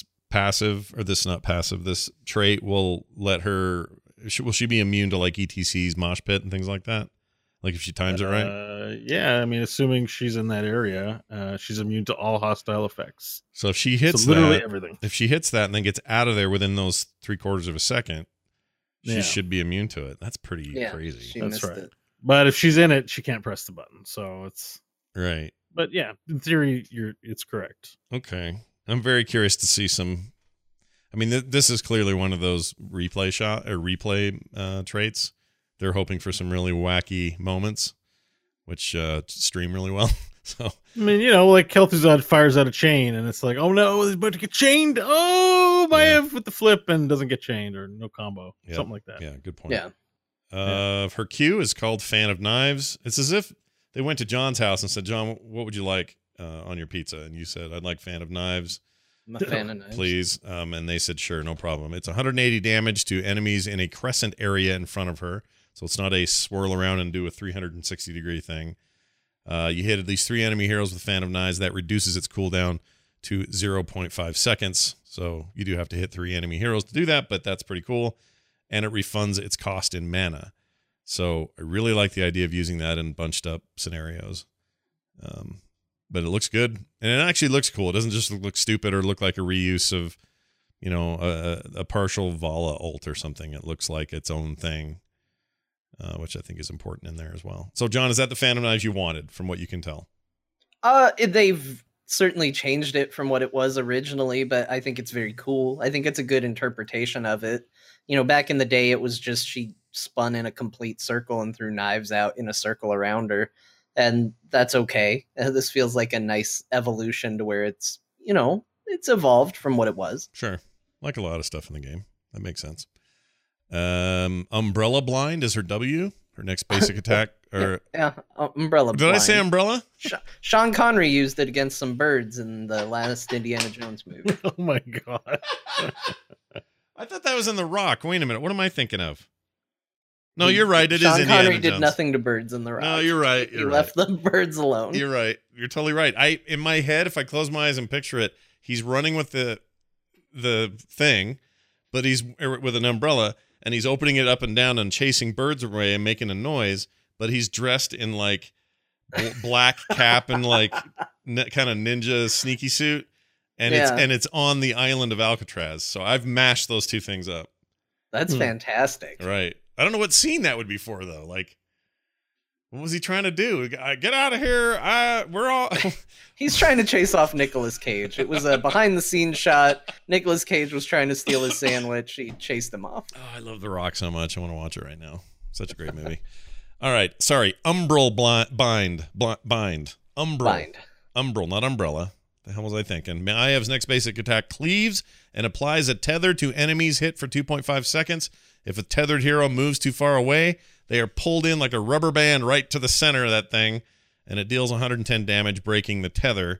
trait will let her... Will she be immune to, like, ETC's mosh pit and things like that? Like, if she times it right? Yeah, I mean, assuming she's in that area, she's immune to all hostile effects. So if she hits literally everything. If she hits that and then gets out of there within those 3/4 of a second, she should be immune to it. That's pretty crazy. That's right. It. But if she's in it, she can't press the button. So it's... Right. But yeah, in theory, it's correct. Okay. I'm very curious to see some... I mean, this is clearly one of those replay traits. They're hoping for some really wacky moments, which stream really well. So I mean, you know, like Kel'Thuzad fires out a chain, and it's like, oh no, he's about to get chained. Oh, Maiev with the flip and doesn't get chained or no combo, something like that. Yeah, good point. Yeah. Her Q is called Fan of Knives. It's as if they went to John's house and said, John, what would you like on your pizza? And you said, I'd like Fan of Knives. I'm a fan of knives. Please. And they said, sure, no problem. It's 180 damage to enemies in a crescent area in front of her. So it's not a swirl around and do a 360-degree thing. You hit at least 3 enemy heroes with Fan of Knives. That reduces its cooldown to 0.5 seconds. So you do have to hit 3 enemy heroes to do that, but that's pretty cool. And it refunds its cost in mana. So I really like the idea of using that in bunched up scenarios. But it looks good. And it actually looks cool. It doesn't just look stupid or look like a reuse of, you know, a partial Vala ult or something. It looks like its own thing. Which I think is important in there as well. So, John, is that the Phantom Knives you wanted, from what you can tell? They've certainly changed it from what it was originally, but I think it's very cool. I think it's a good interpretation of it. You know, back in the day, it was just she spun in a complete circle and threw knives out in a circle around her. and that's okay. This feels like a nice evolution to where it's, it's evolved from what it was. Sure. Like a lot of stuff in the game. That makes sense. Umbrella Blind is her W, her next basic attack. Or Umbrella Did Blind. I say Umbrella? Sean Connery used it against some birds in the last Indiana Jones movie. Oh my god. I thought that was in The Rock. Wait a minute. What am I thinking of? No, you're right. It is Sean Indiana Connery did Jones. Nothing to birds in The Rock. No, you're right. He left the birds alone. You're right. You're totally right. In my head, if I close my eyes and picture it, he's running with the thing, but he's with an umbrella, and he's opening it up and down and chasing birds away and making a noise, but he's dressed in like black cap and like kind of ninja sneaky suit, and it's on the island of Alcatraz. So I've mashed those two things up. That's fantastic. Right. I don't know what scene that would be for though. Like, what was he trying to do? Get out of here! We're all. He's trying to chase off Nicolas Cage. It was a behind-the-scenes shot. Nicolas Cage was trying to steal his sandwich. He chased him off. Oh, I love The Rock so much. I want to watch it right now. Such a great movie. All right. Sorry. Umbral bind. Umbral. Bind. Umbral, not umbrella. The hell was I thinking? Maev's next basic attack cleaves and applies a tether to enemies hit for 2.5 seconds. If a tethered hero moves too far away, they are pulled in like a rubber band right to the center of that thing, and it deals 110 damage, breaking the tether.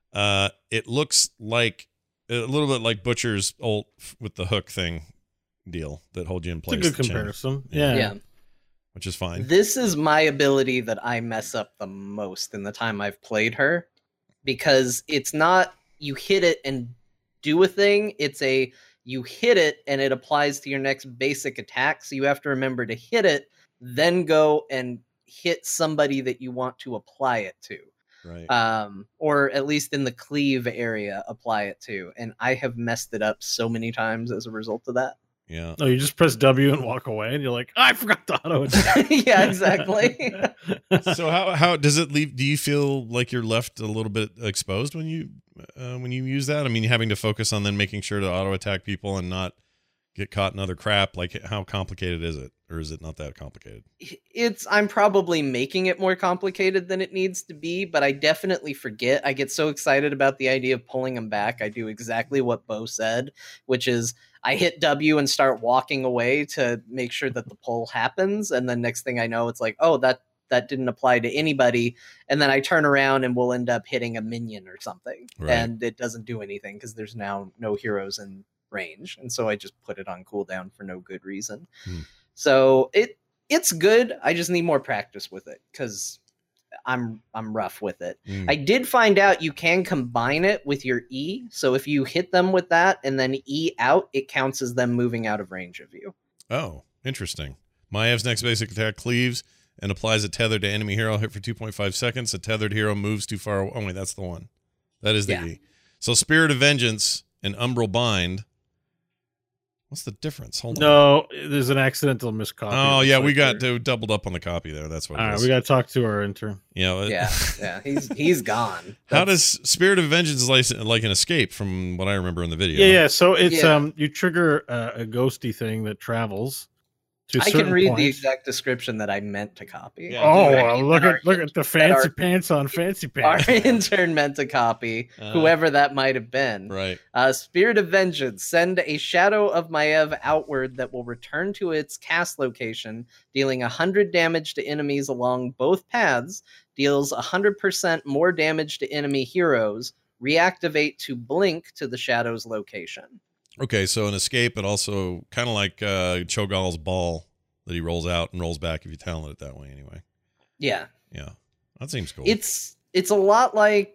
It looks like a little bit like Butcher's ult with the hook thing deal that holds you in place. It's a good comparison. Yeah. Which is fine. This is my ability that I mess up the most in the time I've played her, because it's not you hit it and do a thing. It's you hit it and it applies to your next basic attack. So you have to remember to hit it, then go and hit somebody that you want to apply it to. Right. Or at least in the cleave area, apply it to. And I have messed it up so many times as a result of that. Yeah. No, you just press W and walk away, and you're like, I forgot the auto attack. Yeah, exactly. So how does it leave? Do you feel like you're left a little bit exposed when you use that? I mean, having to focus on then making sure to auto attack people and not get caught in other crap. Like, how complicated is it, or is it not that complicated? I'm probably making it more complicated than it needs to be, but I definitely forget. I get so excited about the idea of pulling them back. I do exactly what Bo said, which is I hit W and start walking away to make sure that the pull happens. And then next thing I know, it's like, oh, that didn't apply to anybody. And then I turn around and we'll end up hitting a minion or something. Right. And it doesn't do anything because there's now no heroes in range. And so I just put it on cooldown for no good reason. So it's good. I just need more practice with it because I'm rough with it. I did find out you can combine it with your E. So if you hit them with that and then E out, it counts as them moving out of range of you. Oh, interesting. Maev's next basic attack cleaves and applies a tether to enemy hero hit for 2.5 seconds. A tethered hero moves too far away. Oh, wait, that's the one. That is the E. So Spirit of Vengeance and Umbral Bind. What's the difference? Hold on. No, there's an accidental miscopy. Oh, yeah, we got doubled up on the copy there. That's what All it right, is. we got to talk to our intern. Yeah, He's gone. How does Spirit of Vengeance like an escape from what I remember in the video? Yeah. So it's you trigger a ghosty thing that travels to. I can read points. the exact description that I meant to copy. Yeah, Oh, Right. look at the fancy pants on fancy Our pants. intern meant to copy, whoever that might have been. Right. Spirit of Vengeance. Send a shadow of Maiev outward that will return to its cast location, dealing 100 damage to enemies along both paths, deals 100% more damage to enemy heroes, reactivate to blink to the shadow's location. Okay, so an escape, but also kind of like Cho'Gall's ball that he rolls out and rolls back if you talent it that way anyway. Yeah. Yeah, that seems cool. It's a lot like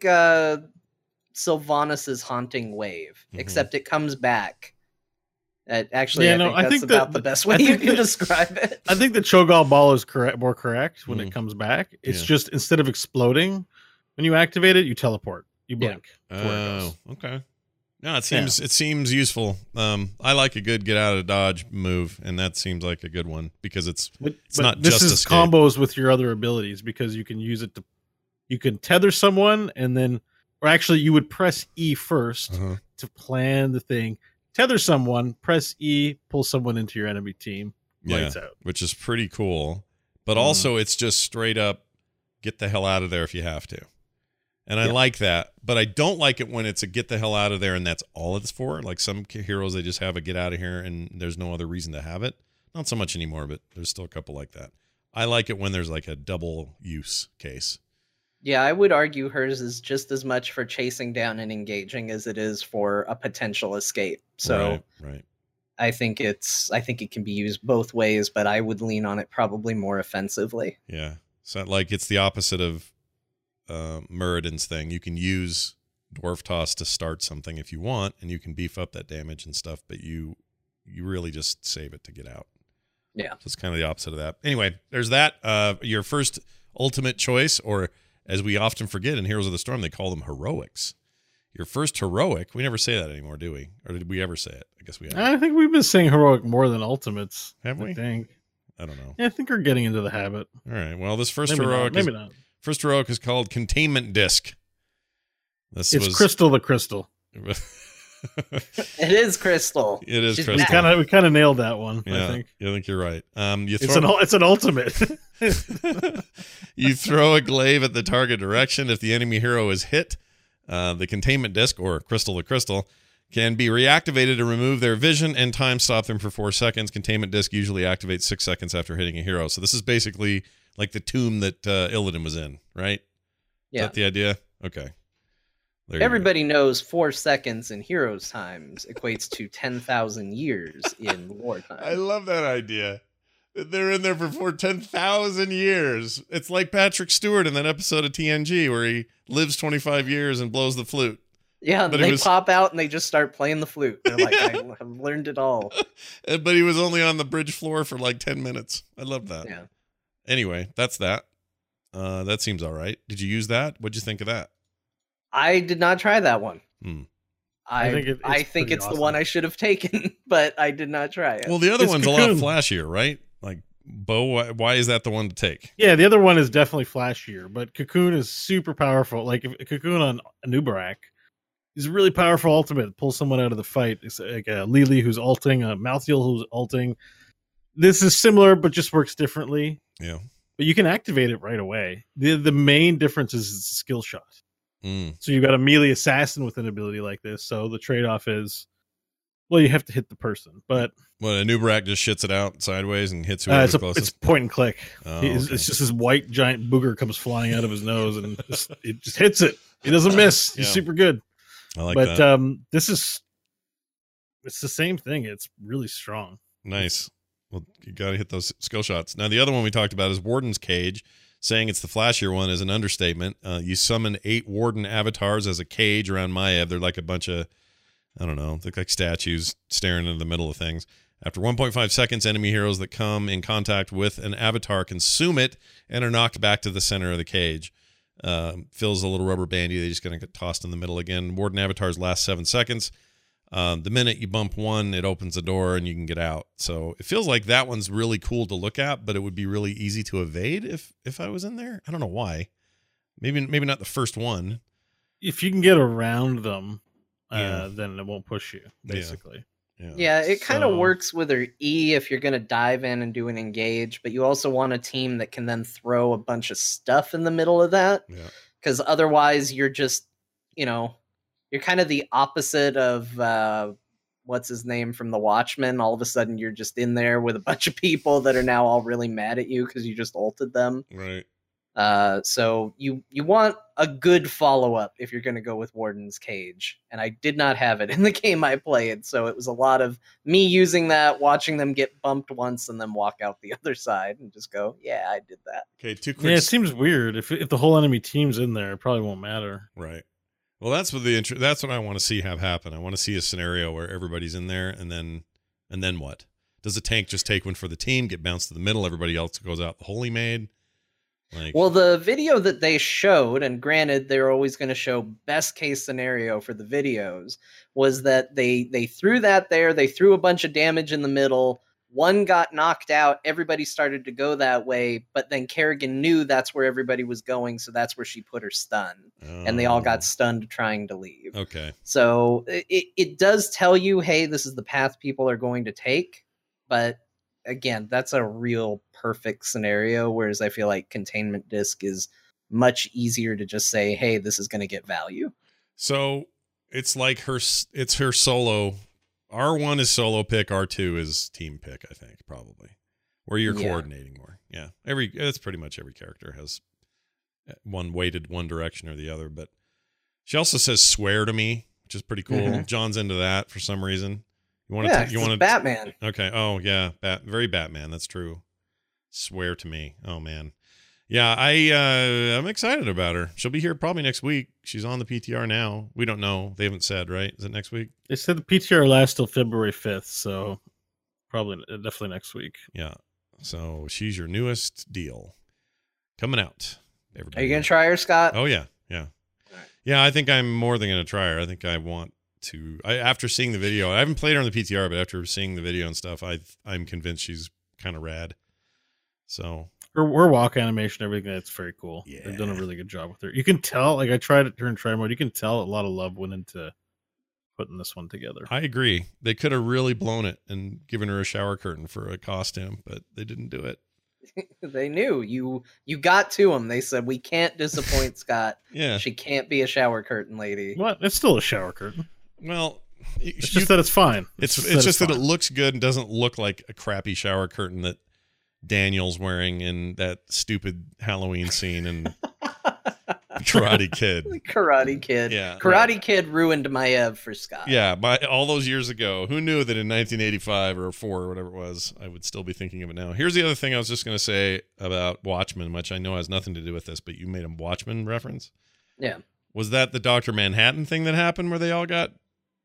Sylvanas' Haunting Wave, except it comes back. Actually, I think that's about the best way you can describe it. I think the Cho'Gall ball is more correct when it comes back. It's just instead of exploding, when you activate it, you teleport. You blink. Oh, okay. No, it seems useful. I like a good get out of dodge move, and that seems like a good one because it's not this just is escape. combos with your other abilities because you can use it to you can tether someone and then or actually you would press E first to plan the thing. Tether someone, press E, pull someone into your enemy team. Lights out. Which is pretty cool. But also it's just straight up get the hell out of there if you have to. And I Yep. like that, but I don't like it when it's a get the hell out of there and that's all it's for. Like some heroes, they just have a get out of here and there's no other reason to have it. Not so much anymore, but there's still a couple like that. I like it when there's like a double use case. Yeah, I would argue hers is just as much for chasing down and engaging as it is for a potential escape. So Right. I think it can be used both ways, but I would lean on it probably more offensively. Yeah. So like it's the opposite of Muradin's thing. You can use Dwarf Toss to start something if you want, and you can beef up that damage and stuff, but you really just save it to get out. Yeah. So it's kind of the opposite of that. Anyway, there's that. Your first ultimate choice, or as we often forget in Heroes of the Storm, they call them heroics. Your first heroic, we never say that anymore, do we? Or did we ever say it? I guess we have. I think we've been saying heroic more than ultimates. Have we? I think. I don't know. Yeah, I think we're getting into the habit. All right. Well, this first Maybe heroic not. Maybe not. first heroic is called Containment Disc. This It's was Crystal the Crystal. It is Crystal. It is She's Crystal. back. We kind of nailed that one. Yeah, I think I think you're right. You it's throw an ultimate. you throw a glaive at the target direction. If the enemy hero is hit, the containment disc, or Crystal the Crystal, can be reactivated to remove their vision and time stop them for 4 seconds. Containment disc usually activates 6 seconds after hitting a hero. So this is basically like the tomb that Illidan was in, right? Is Yeah. that the idea? Okay. There you go. Everybody knows 4 seconds in Heroes times equates to 10,000 years in wartime. I love that idea. They're in there for 10,000 years. It's like Patrick Stewart in that episode of TNG where he lives 25 years and blows the flute. Yeah, But they it was- pop out and they just start playing the flute. They're like, I have learned it all. But he was only on the bridge floor for like 10 minutes. I love that. Yeah. Anyway, that's that. That seems all right. Did you use that? What'd you think of that? I did not try that one. Hmm. I I think think, it's pretty it's awesome. the one I should have taken, but I did not try it. Well, the other It's one's a lot Cocoon. flashier, right? Like, Bo, why is that the one to take? Yeah, the other one is definitely flashier, but Cocoon is super powerful. Like if Cocoon on Anubarak is a really powerful ultimate. It pulls someone out of the fight. It's like a Lily who's ulting, a Malthael who's ulting. This is similar, but just works differently. Yeah. But you can activate it right away. The main difference is it's a skill shot. Mm. So you've got a melee assassin with an ability like this. So the trade off is, well, you have to hit the person, but Well, Anubarak just shits it out sideways and hits whoever's it's closest. point and click. Oh, It's okay. just this white giant booger comes flying out of his nose and it just hits it. He doesn't miss. He's Yeah. super good. I like But that. it's the same thing. It's really strong. Nice. Well, you got to hit those skill shots. Now, the other one we talked about is Warden's Cage. Saying it's the flashier one is an understatement. You summon 8 Warden avatars as a cage around Maev. They're like a bunch of, I don't know, look like statues staring into the middle of things. After 1.5 seconds, enemy heroes that come in contact with an avatar consume it and are knocked back to the center of the cage. Fills a little rubber bandy. They just going to get tossed in the middle again. Warden avatars last 7 seconds. The minute you bump one, it opens the door and you can get out. So it feels like that one's really cool to look at, but it would be really easy to evade if I was in there. I don't know why. Maybe not the first one. If you can get around them, Yeah. then it won't push you, basically. Yeah, it kind of So- works with her E if you're going to dive in and do an engage, but you also want a team that can then throw a bunch of stuff in the middle of that. Yeah. Because otherwise, you're just, you're kind of the opposite of what's his name from The Watchmen. All of a sudden, you're just in there with a bunch of people that are now all really mad at you because you just ulted them. Right. So you want a good follow up if you're going to go with Warden's Cage, and I did not have it in the game I played. So it was a lot of me using that, watching them get bumped once, and then walk out the other side and just go, "Yeah, I did that." Okay, 2 Yeah, quick. it seems weird. If the whole enemy team's in there, it probably won't matter. Right. Well, that's what that's what I want to see have happen. I want to see a scenario where everybody's in there, and then what? Does the tank just take one for the team, get bounced to the middle, everybody else goes out the hole he made? Like, Well, the video that they showed, and granted, they're always going to show best case scenario for the videos, was that they threw that there. They threw a bunch of damage in the middle. One got knocked out. Everybody started to go that way, but then Kerrigan knew that's where everybody was going, so that's where she put her stun, and they all got stunned trying to leave. Okay. So it does tell you, hey, this is the path people are going to take, but again, that's a real perfect scenario, whereas I feel like Containment Disc is much easier to just say, hey, this is going to get value. So it's like it's her solo. R1 is solo pick. R2 is team pick, I think, probably. Where you're coordinating more. Yeah. It's pretty much every character has one weighted one direction or the other. But she also says swear to me, which is pretty cool. Mm-hmm. John's into that for some reason. You want to Batman. Okay. Oh yeah. Very Batman. That's true. Swear to me. Oh man. Yeah, I'm excited about her. She'll be here probably next week. She's on the PTR now. We don't know. They haven't said, right? Is it next week? They said the PTR lasts till February 5th, so definitely next week. Yeah. So she's your newest deal coming out. Are you going to try her, Scott? Oh, yeah. Yeah. Right. Yeah, I think I'm more than going to try her. I think I want to. After seeing the video, I haven't played her on the PTR, but after seeing the video and stuff, I'm convinced she's kind of rad. So her walk animation, everything, that's very cool. Yeah. They've done a really good job with her. You can tell, like I tried it during try mode, you can tell a lot of love went into putting this one together. I agree. They could have really blown it and given her a shower curtain for a costume, but they didn't do it. They knew you got to them. They said, we can't disappoint Scott. Yeah. She can't be a shower curtain lady. What? It's still a shower curtain. Well, it's just that it's fine. It's just that it looks good and doesn't look like a crappy shower curtain that Daniel's wearing in that stupid Halloween scene in Karate Kid. Karate Kid. Yeah. Karate Kid ruined my Ev for Scott. Yeah, all those years ago. Who knew that in 1985 or 4 or whatever it was, I would still be thinking of it now. Here's the other thing I was just going to say about Watchmen, which I know has nothing to do with this, but you made a Watchmen reference. Yeah. Was that the Dr. Manhattan thing that happened where they all got...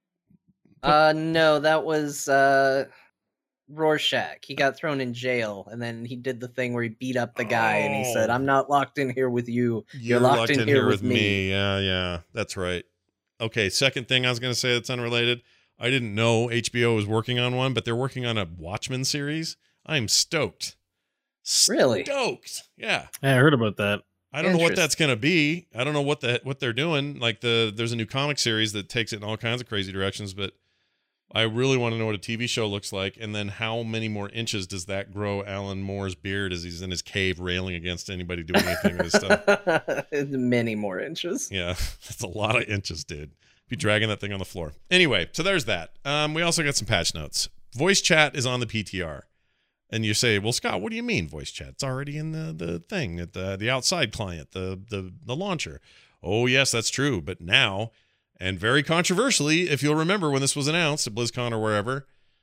No, that was... Rorschach. He got thrown in jail, and then he did the thing where he beat up the guy, and he said, "I'm not locked in here with you. You're locked in here with me." Yeah, that's right. Okay, second thing I was going to say that's unrelated. I didn't know HBO was working on one, but they're working on a Watchmen series. I'm stoked. Really? Stoked. Yeah. I heard about that. I don't know what that's going to be. I don't know what they're doing. Like there's a new comic series that takes it in all kinds of crazy directions, but I really want to know what a TV show looks like, and then how many more inches does that grow Alan Moore's beard as he's in his cave railing against anybody doing anything with his stuff? Many more inches. Yeah, that's a lot of inches, dude. Be dragging that thing on the floor. Anyway, so there's that. We also got some patch notes. Voice chat is on the PTR. And you say, well, Scott, what do you mean voice chat? It's already in the thing, at the outside client, the launcher. Oh, yes, that's true. But now... And very controversially, if you'll remember when this was announced at BlizzCon or wherever,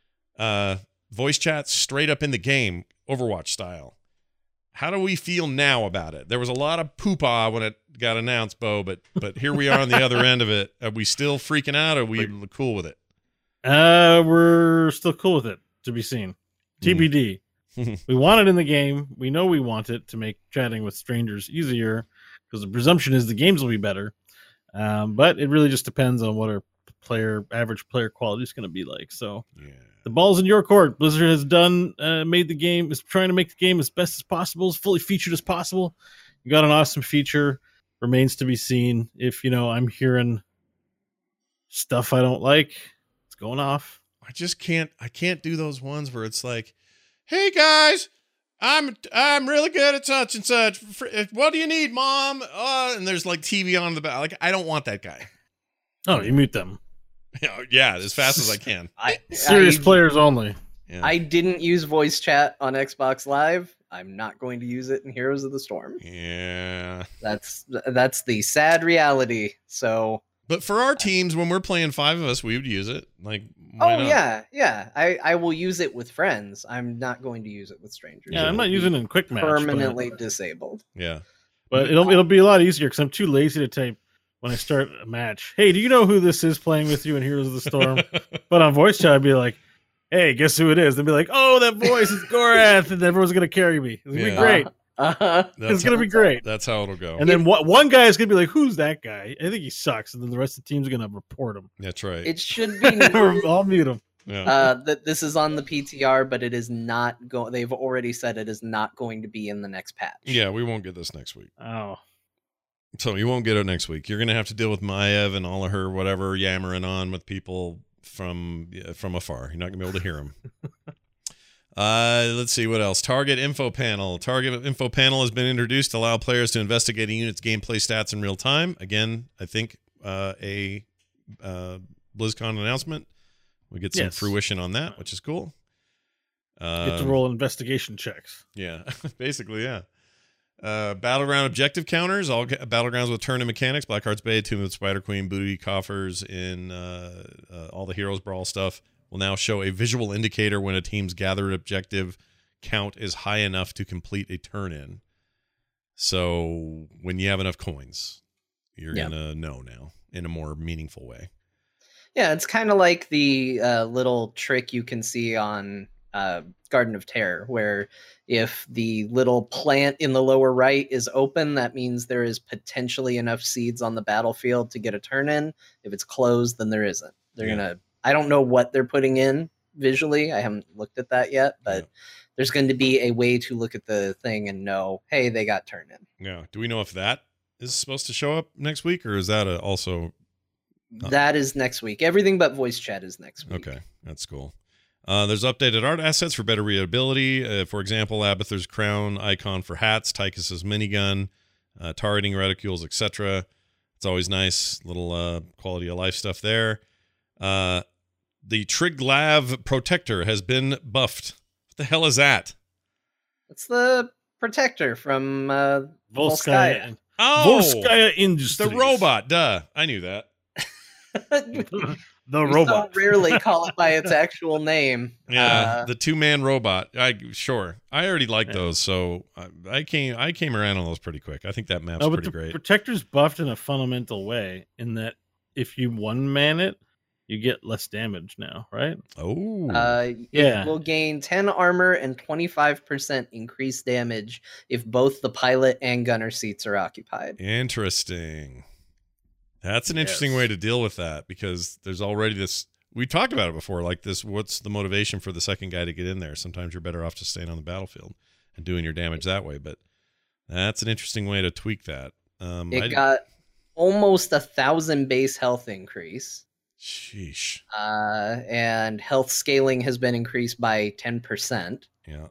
voice chat straight up in the game, Overwatch style. How do we feel now about it? There was a lot of poo-pah when it got announced, Bo, but here we are on the other end of it. Are we still freaking out, or are we cool with it? We're still cool with it, to be seen. TBD. We want it in the game. We know we want it to make chatting with strangers easier, because the presumption is the games will be better. But it really just depends on what our average player quality is going to be like. So The ball's in your court. Blizzard has is trying to make the game as best as possible, as fully featured as possible. You got an awesome feature. Remains to be seen. If, I'm hearing stuff I don't like, it's going off. I can't do those ones where it's like, hey guys, I'm really good at such and such. What do you need, Mom? And there's like TV on the back. Like, I don't want that guy. Oh, you mute them. Yeah, as fast as I can. Serious players only. Yeah. I didn't use voice chat on Xbox Live. I'm not going to use it in Heroes of the Storm. Yeah. That's the sad reality. So... But for our teams, when we're playing 5 of us, we would use it. Like, why not? Yeah. I will use it with friends. I'm not going to use it with strangers. Yeah, I'm not using it in quick match. Permanently disabled. Yeah. But it'll be a lot easier because I'm too lazy to type when I start a match. Hey, do you know who this is playing with you in Heroes of the Storm? But on voice chat, I'd be like, hey, guess who it is? They'd be like, oh, that voice is Gorath, and everyone's gonna carry me. It's gonna be great. It's gonna be great. That's how it'll go. And then one guy is gonna be like, "Who's that guy? I think he sucks." And then the rest of the team's gonna report him. That's right. It should be. I'll mute him. Yeah. That this is on the PTR, but it is not going. They've already said it is not going to be in the next patch. Yeah, we won't get this next week. Oh, so you won't get it next week. You're gonna have to deal with Maev and all of her whatever yammering on with people from afar. You're not gonna be able to hear them. Let's see what else. Target info panel. Target info panel has been introduced to allow players to investigate a unit's gameplay stats in real time. Again, I think a BlizzCon announcement. We get some fruition on that, which is cool. Get to roll investigation checks. Yeah, basically, yeah. Battleground objective counters. All battlegrounds with turn and mechanics. Blackheart's Bay, Tomb of the Spider Queen, booty coffers in all the Heroes Brawl stuff will now show a visual indicator when a team's gathered objective count is high enough to complete a turn in. So when you have enough coins, you're gonna know now in a more meaningful way. Yeah, it's kind of like the little trick you can see on Garden of Terror, where if the little plant in the lower right is open, that means there is potentially enough seeds on the battlefield to get a turn in. If it's closed, then there isn't. I don't know what they're putting in visually. I haven't looked at that yet, but there's going to be a way to look at the thing and know, hey, they got turned in. Yeah. Do we know if that is supposed to show up next week, or is that also... That is next week. Everything but voice chat is next week. Okay, that's cool. There's updated art assets for better readability. For example, Abathur's crown icon for hats, Tychus's minigun, targeting reticules, etc. It's always nice. Little quality of life stuff there. The Triglav Protector has been buffed. What the hell is that? It's the Protector from Volskaya. Oh! Volskaya Industries. The robot. Duh. I knew that. The we robot. So rarely call it by its actual name. Yeah, the 2-man robot. I already like those, so I came around on those pretty quick. I think that map's pretty great. Protector's buffed in a fundamental way in that if you one-man it, you get less damage now, right? Oh, It will gain 10 armor and 25% increased damage if both the pilot and gunner seats are occupied. Interesting. That's an interesting way to deal with that, because there's already this. We talked about it before, like this. What's the motivation for the second guy to get in there? Sometimes you're better off just staying on the battlefield and doing your damage that way. But that's an interesting way to tweak that. It got almost 1,000 base health increase. Sheesh. And health scaling has been increased by 10%. Yeah.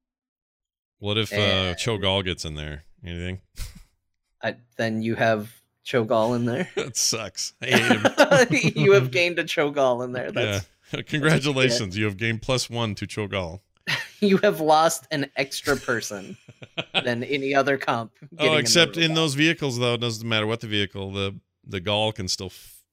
What if Cho'Gall gets in there? Anything? Then you have Cho'Gall in there. That sucks. I hate him. You have gained a Cho'Gall in there. Yeah. Congratulations. You have gained +1 to Cho'Gall. You have lost an extra person than any other comp. Oh, except in those vehicles, though, it doesn't matter what the vehicle, the Gall can still...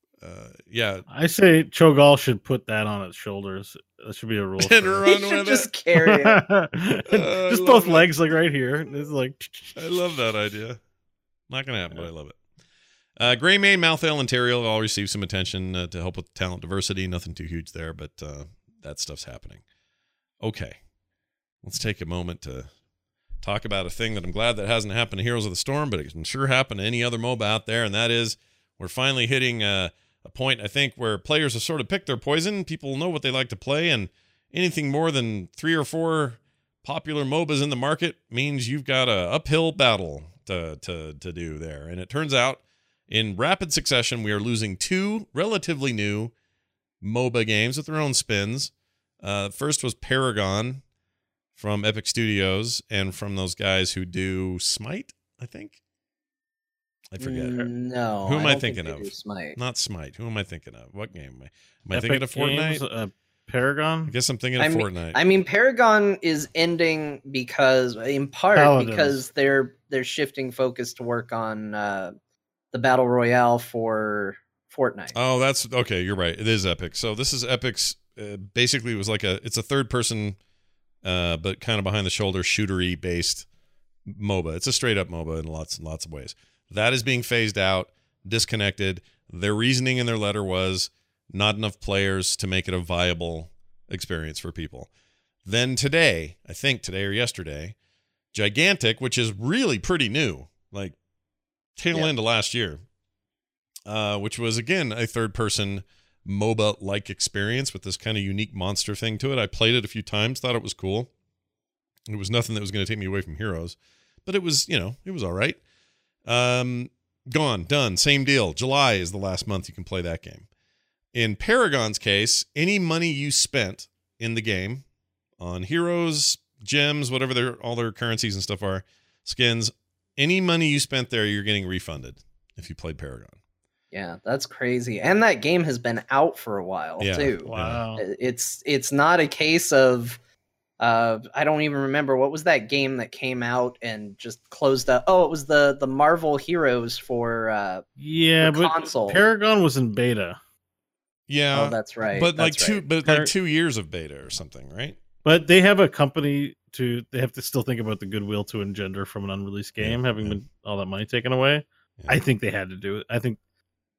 I say Cho'Gall should put that on its shoulders. That should be a rule. And run with just carry it. Just both legs, like right here. It's like... I love that idea. Not going to happen, but I love it. Greymane, Malthael, and Teriel all receive some attention to help with talent diversity. Nothing too huge there, but that stuff's happening. Okay. Let's take a moment to talk about a thing that I'm glad that hasn't happened to Heroes of the Storm, but it can sure happen to any other MOBA out there, and that is we're finally hitting a point, I think, where players have sort of picked their poison. People know what they like to play, and anything more than 3 or 4 popular MOBAs in the market means you've got a uphill battle to do there. And it turns out, in rapid succession, we are losing 2 relatively new MOBA games with their own spins. First was Paragon from Epic Studios and from those guys who do Smite, I think. I forget. No. Who am I thinking of? Smite. Not Smite. Who am I thinking of? What game am I thinking of Fortnite? Games, Paragon? I guess I'm thinking of Fortnite. I mean, Paragon is ending because they're shifting focus to work on the Battle Royale for Fortnite. Oh, that's okay. You're right. It is Epic. So this is Epic's. Basically, it was it's a third person, but kind of behind the shoulder shootery based MOBA. It's a straight up MOBA in lots and lots of ways. That is being phased out, disconnected. Their reasoning in their letter was not enough players to make it a viable experience for people. Then today, I think today or yesterday, Gigantic, which is really pretty new, like tail end of last year, which was, again, a third-person MOBA-like experience with this kind of unique monster thing to it. I played it a few times, thought it was cool. It was nothing that was going to take me away from Heroes, but it was, it was all right. Gone, done, same deal. July is the last month you can play that game. In Paragon's case, any money you spent in the game, on heroes, gems, whatever all their currencies and stuff are, skins. Any money you spent there, you're getting refunded if you played Paragon. Yeah, that's crazy. And that game has been out for a while too. Wow. It's not a case of I don't even remember what was that game that came out and just closed up. Oh, it was the Marvel Heroes for Yeah, the but console. Paragon was in beta. Yeah, Oh, that's right. but that's right. like 2 years of beta or something, right? But they have a company they have to still think about the goodwill to engender from an unreleased game, having been all that money taken away. Yeah. I think they had to do it. I think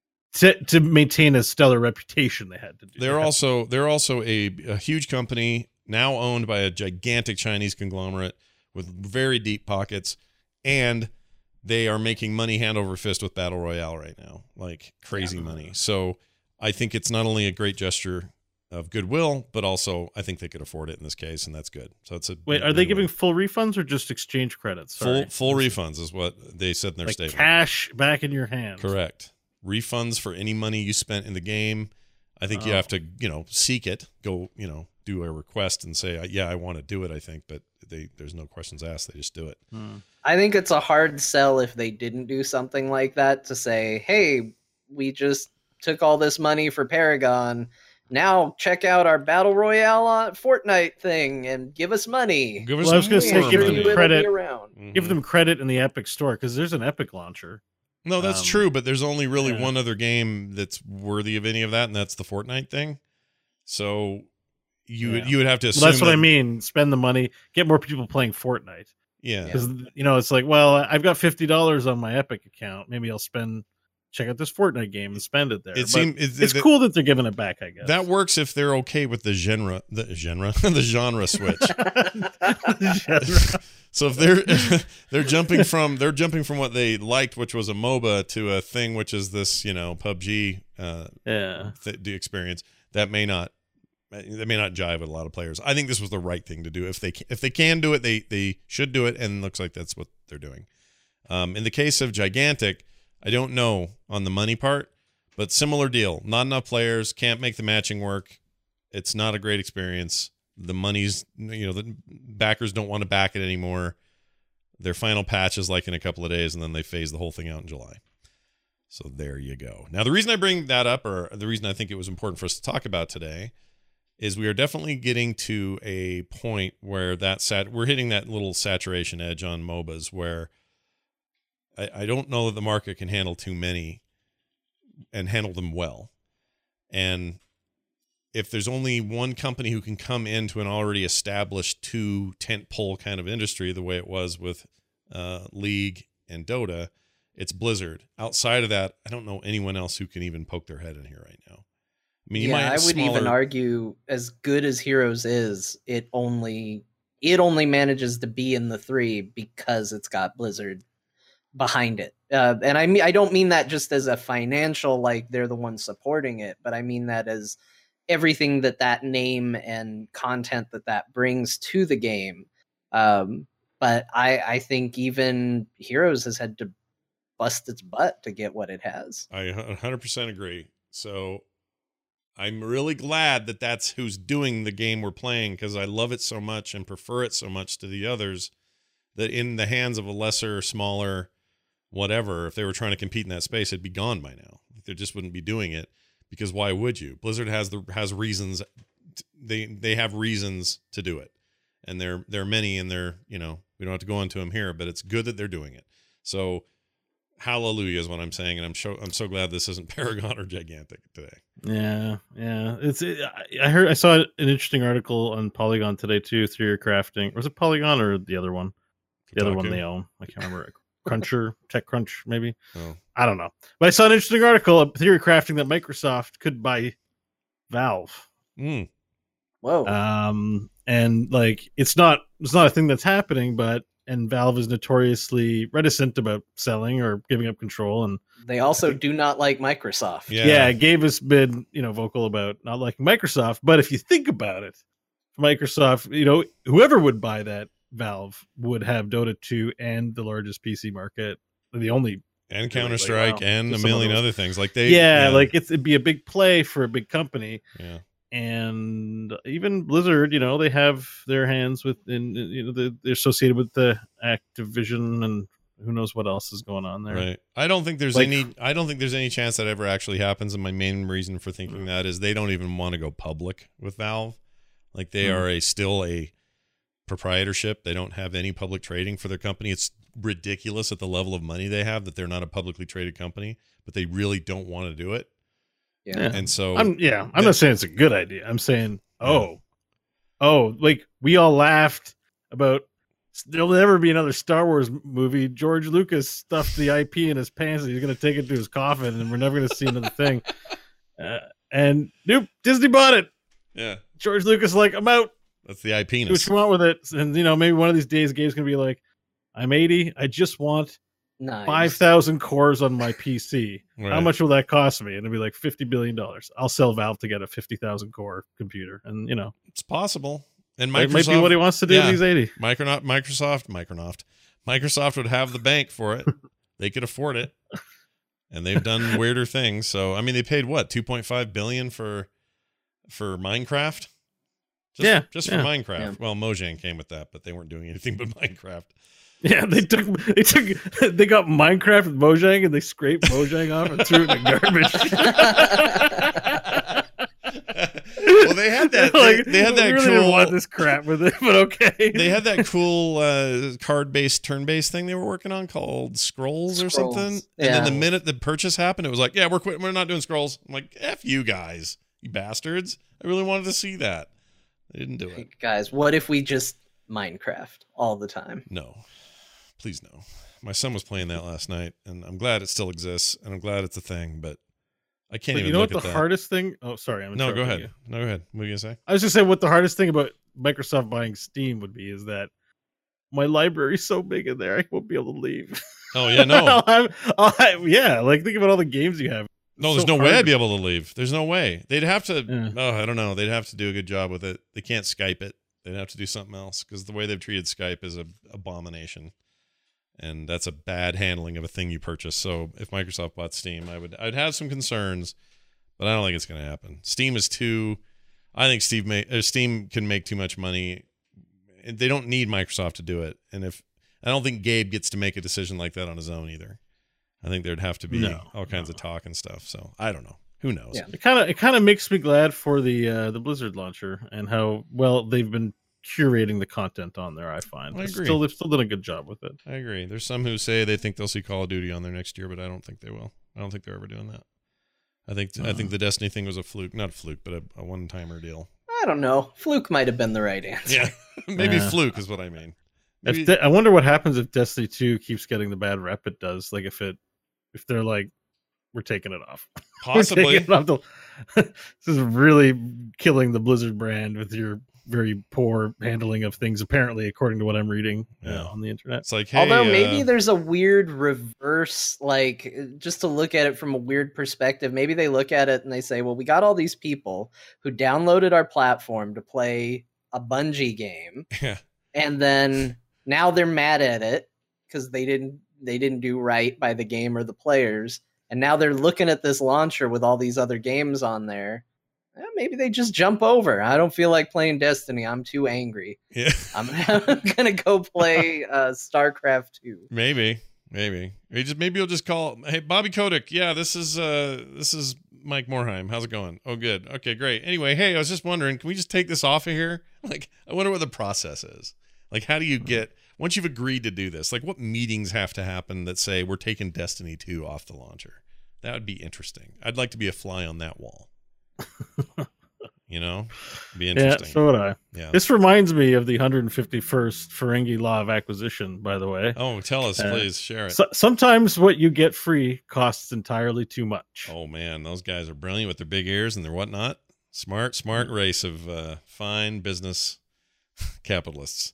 to maintain a stellar reputation, they had to do. They're also a huge company now owned by a gigantic Chinese conglomerate with very deep pockets, and they are making money hand over fist with Battle Royale right now, like crazy money. So I think it's not only a great gesture of goodwill, but also I think they could afford it in this case, and that's good. So it's a Wait, are they giving full refunds or just exchange credits? full refunds is what they said in their like statement. cash back in your hands. Correct. Refunds for any money you spent in the game. I think you have to, seek it, go, do a request and say, yeah, I want to do it, I think, but there's no questions asked. They just do it. I think it's a hard sell if they didn't do something like that to say, hey, we just took all this money for Paragon. Now check out our Battle Royale Fortnite thing and give us money. Give us Well, I was going to more say, give money. them credit. Around. Give them credit in the Epic Store because there's an Epic launcher. No, that's true, but there's only really yeah. one other game that's worthy of any of that, and that's the Fortnite thing. So you would have to assume Well, that's what I mean. Spend the money, get more people playing Fortnite. Yeah. Because it's like, well, I've got $50 on my Epic account. Maybe I'll check out this Fortnite game and spend it there. It's cool that they're giving it back, I guess. That works if they're okay with the genre the genre switch. So if they're jumping from what they liked, which was a MOBA, to a thing which is this, PUBG the experience, that may not jive with a lot of players. I think this was the right thing to do. If they can do it, they should do it, and it looks like that's what they're doing. In the case of Gigantic, I don't know on the money part, but similar deal. Not enough players, can't make the matching work. It's not a great experience. The money's, the backers don't want to back it anymore. Their final patch is like in a couple of days, and then they phase the whole thing out in July. So there you go. Now, the reason I bring that up, or the reason I think it was important for us to talk about today, is we are definitely getting to a point where we're hitting that little saturation edge on MOBAs where I don't know that the market can handle too many and handle them well. And if there's only one company who can come into an already established two tentpole kind of industry, the way it was with League and Dota, it's Blizzard. Outside of that, I don't know anyone else who can even poke their head in here right now. I mean, I would even argue, as good as Heroes is, it only manages to be in the 3 because it's got Blizzard behind it. And I don't mean that just as a financial, like they're the ones supporting it, but I mean that as everything that name and content that brings to the game. But I think even Heroes has had to bust its butt to get what it has. I 100% agree. So I'm really glad that that's who's doing the game we're playing, because I love it so much and prefer it so much to the others, that in the hands of a lesser, smaller, whatever, if they were trying to compete in that space, it'd be gone by now. They just wouldn't be doing it, because why would you? Blizzard has reasons. They have reasons to do it, and there are many, and we don't have to go into them here, but it's good that they're doing it. So hallelujah is what I'm saying, and I'm so glad this isn't Paragon or Gigantic today. Yeah. I saw an interesting article on Polygon today too. Theory Crafting, was it Polygon or the other one? The other one they own, I can't remember. Cruncher, TechCrunch, maybe. Oh. I don't know, but I saw an interesting article of Theory Crafting that Microsoft could buy Valve. Whoa. And like it's not a thing that's happening, and Valve is notoriously reticent about selling or giving up control, and they also do not like Microsoft. Yeah, Gabe has been vocal about not liking Microsoft, but if you think about it, Microsoft, whoever would buy that, Valve would have Dota 2 and the largest PC market, and Counter-Strike and a some million of those other things. Like like it'd be a big play for a big company. Yeah. and even Blizzard, they have their hands they're associated with the Activision, and who knows what else is going on there. Right. I don't think there's Like- any chance that ever actually happens. And my main reason for thinking that is they don't even want to go public with Valve. Like they are still a proprietorship. They don't have any public trading for their company. It's ridiculous at the level of money they have that they're not a publicly traded company, but they really don't want to do it. Yeah. And so I'm not saying it's a good idea. I'm saying, like we all laughed about there'll never be another Star Wars movie. George Lucas stuffed the IP in his pants and he's going to take it to his coffin and we're never going to see another thing. And nope, Disney bought it. Yeah. George Lucas is like, I'm out. That's the IP. Do what you want with it. And, maybe one of these days Gabe's going to be like, I'm 80. I just want Nice. 5,000 cores on my PC. How Right. much will that cost me? And it'll be like $50 billion. I'll sell Valve to get a 50,000 core computer. And, It's possible. And that might be what he wants to do yeah. when he's 80. Microsoft would have the bank for it. They could afford it. And they've done weirder things. So, I mean, they paid what? $2.5 billion for Minecraft? Just for Minecraft. Yeah. Well, Mojang came with that, but they weren't doing anything but Minecraft. Yeah, they got Minecraft with Mojang and they scraped Mojang off and threw it in the garbage. Well, they had that. They had that we really cool. didn't want this crap with it, but okay. They had that cool card-based, turn-based thing they were working on called Scrolls or Scrolls. something. Yeah. And then the minute the purchase happened, it was like, yeah, we're quitting. We're not doing Scrolls. I'm like, F you guys, you bastards. I really wanted to see that. They didn't do it. Guys, what if we just Minecraft all the time? No. Please no. My son was playing that last night, and I'm glad it still exists, and I'm glad it's a thing, but I can't But even you know look what at the that. hardest thing? Oh, sorry. No, go interrupting ahead. you. No, go ahead. What are you going to say? I was just saying what the hardest thing about Microsoft buying Steam would be is that my library's so big in there, I won't be able to leave. Oh, yeah, no. Like think about all the games you have. No, It's there's so no way hard I'd be able to leave. There's no way. They'd have to. Yeah. Oh, I don't know. They'd have to do a good job with it. They can't Skype it. They'd have to do something else because the way they've treated Skype is an abomination, and that's a bad handling of a thing you purchase. So if Microsoft bought Steam, I'd have some concerns, but I don't think it's going to happen. Steam is too. I think Steam can make too much money. They don't need Microsoft to do it, and I don't think Gabe gets to make a decision like that on his own either. I think there'd have to be all kinds of talk and stuff. So I don't know. Who knows? Yeah. It kind of makes me glad for the Blizzard launcher and how well they've been curating the content on there. I find I agree. They've still done a good job with it. I agree. There's some who say they think they'll see Call of Duty on there next year, but I don't think they will. I don't think they're ever doing that. I think the Destiny thing was a fluke, not a fluke, but a one-timer deal. I don't know. Fluke might have been the right answer. Yeah, maybe Yeah. fluke is what I mean. Maybe, I wonder what happens if Destiny 2 keeps getting the bad rep it does. Like if they're like, we're taking it off. possibly. We're taking it off this is really killing the Blizzard brand with your very poor handling of things, apparently, according to what I'm reading on the internet. It's like, hey, Although maybe there's a weird reverse, like just to look at it from a weird perspective, maybe they look at it and they say, well, we got all these people who downloaded our platform to play a Bungie game. yeah, And then now they're mad at it because they didn't do right by the game or the players. And now they're looking at this launcher with all these other games on there. Maybe they just jump over. I don't feel like playing Destiny. I'm too angry. yeah, I'm gonna go play StarCraft 2. maybe. Maybe you'll just call, hey, Bobby Kotick. Yeah, this is Mike Morheim. How's it going? Oh, good. Okay, great. Anyway, hey, I was just wondering, can we just take this off of here? Like, I wonder what the process is. Like, how do you get, once you've agreed to do this, like what meetings have to happen that say we're taking Destiny 2 off the launcher? That would be interesting. I'd like to be a fly on that wall. You know? Be interesting. Yeah, so would I. Yeah. This reminds me of the 151st Ferengi Law of Acquisition, by the way. Oh, tell us, please. Share it. Sometimes what you get free costs entirely too much. Oh, man. Those guys are brilliant with their big ears and their whatnot. Smart race of fine business capitalists.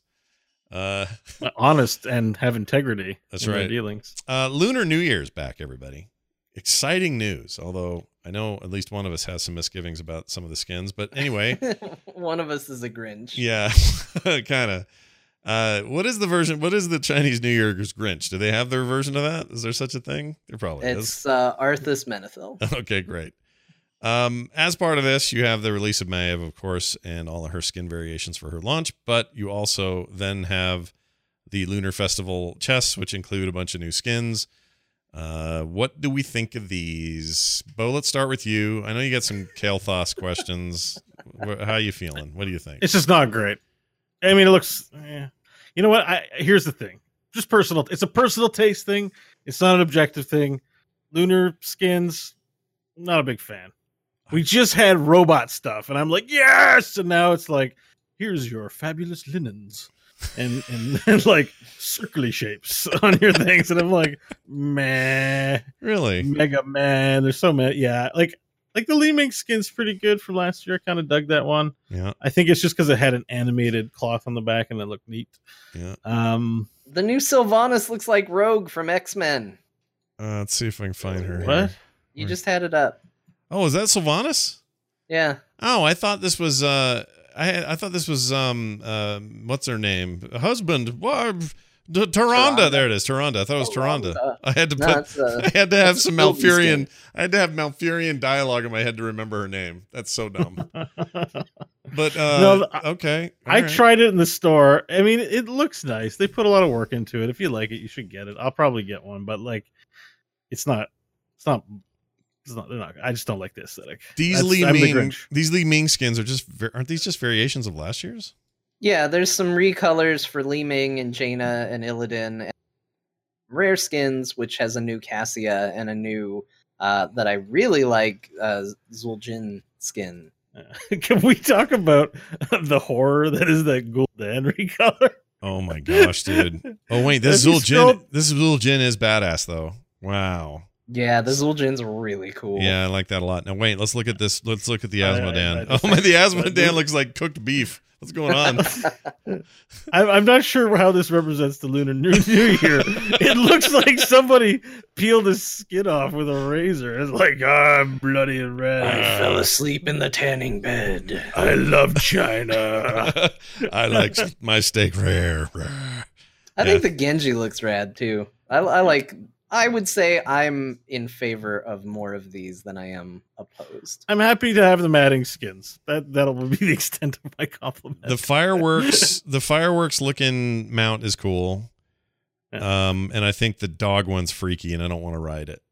Honest and have integrity That's in their right. dealings. Lunar New Year's back, everybody. Exciting news, although I know at least one of us has some misgivings about some of the skins. But anyway, One of us is a Grinch. yeah, kind of. What is the version? What is the Chinese New Year's Grinch? Do they have their version of that? Is there such a thing? There probably It's Arthas Menethil. is. Okay, great. As part of this, you have the release of Maeve, of course, and all of her skin variations for her launch, but you also then have the Lunar Festival chests, which include a bunch of new skins. What do we think of these? Bo, let's start with you. I know you got some Kael'thas questions. How are you feeling? What do you think? It's just not great. I mean, it looks. You know what? Here's the thing. Just personal. It's a personal taste thing. It's not an objective thing. Lunar skins, not a big fan. We just had robot stuff, and I'm like, yes. And now it's like, here's your fabulous linens, and like circly shapes on your things, and I'm like, meh. Really? Mega man. There's so many. Yeah, like the Li Ming skin's pretty good from last year. I kind of dug that one. Yeah. I think it's just because it had an animated cloth on the back and it looked neat. Yeah. The new Sylvanas looks like Rogue from X-Men. Let's see if I can find her. What? Here. You just had it up. Oh, is that Sylvanas? Yeah. Oh, I thought this was I thought this was what's her name? Husband. What? Tyrande. There it is. Tyrande. I thought it was Tyrande. I had to put. I had to have some Malfurion. I had to have Malfurion dialogue in my head to remember her name. That's so dumb. But No, okay. All I right. tried it in the store. I mean, it looks nice. They put a lot of work into it. If you like it, you should get it. I'll probably get one, but like, it's not. They're not. I just don't like the aesthetic. These I'm Li the Ming. Grinch. These Li Ming skins are just. Aren't these just variations of last year's? Yeah, there's some recolors for Li Ming and Jaina and Illidan. And rare skins, which has a new Cassia and a new, that I really like, Zul'jin skin. Can we talk about the horror that is that Gul'dan recolor? Oh my gosh, dude! Oh wait, this Have you scrolled- Zul'jin is badass though. Wow. Yeah, the Zul'jin's really cool. Yeah, I like that a lot. Now wait, let's look at this. Let's look at the I Asmodan. just- Oh my, the Asmodan looks like cooked beef. What's going on? I'm not sure how this represents the Lunar New Year. It looks like somebody peeled his skin off with a razor. It's like, I'm bloody and red. fell asleep in the tanning bed. I love China. I like my steak rare. I think the Genji looks rad too. I would say I'm in favor of more of these than I am opposed. I'm happy to have them adding skins. That'll be the extent of my compliment. The fireworks looking mount is cool. And I think the dog one's freaky, and I don't want to ride it.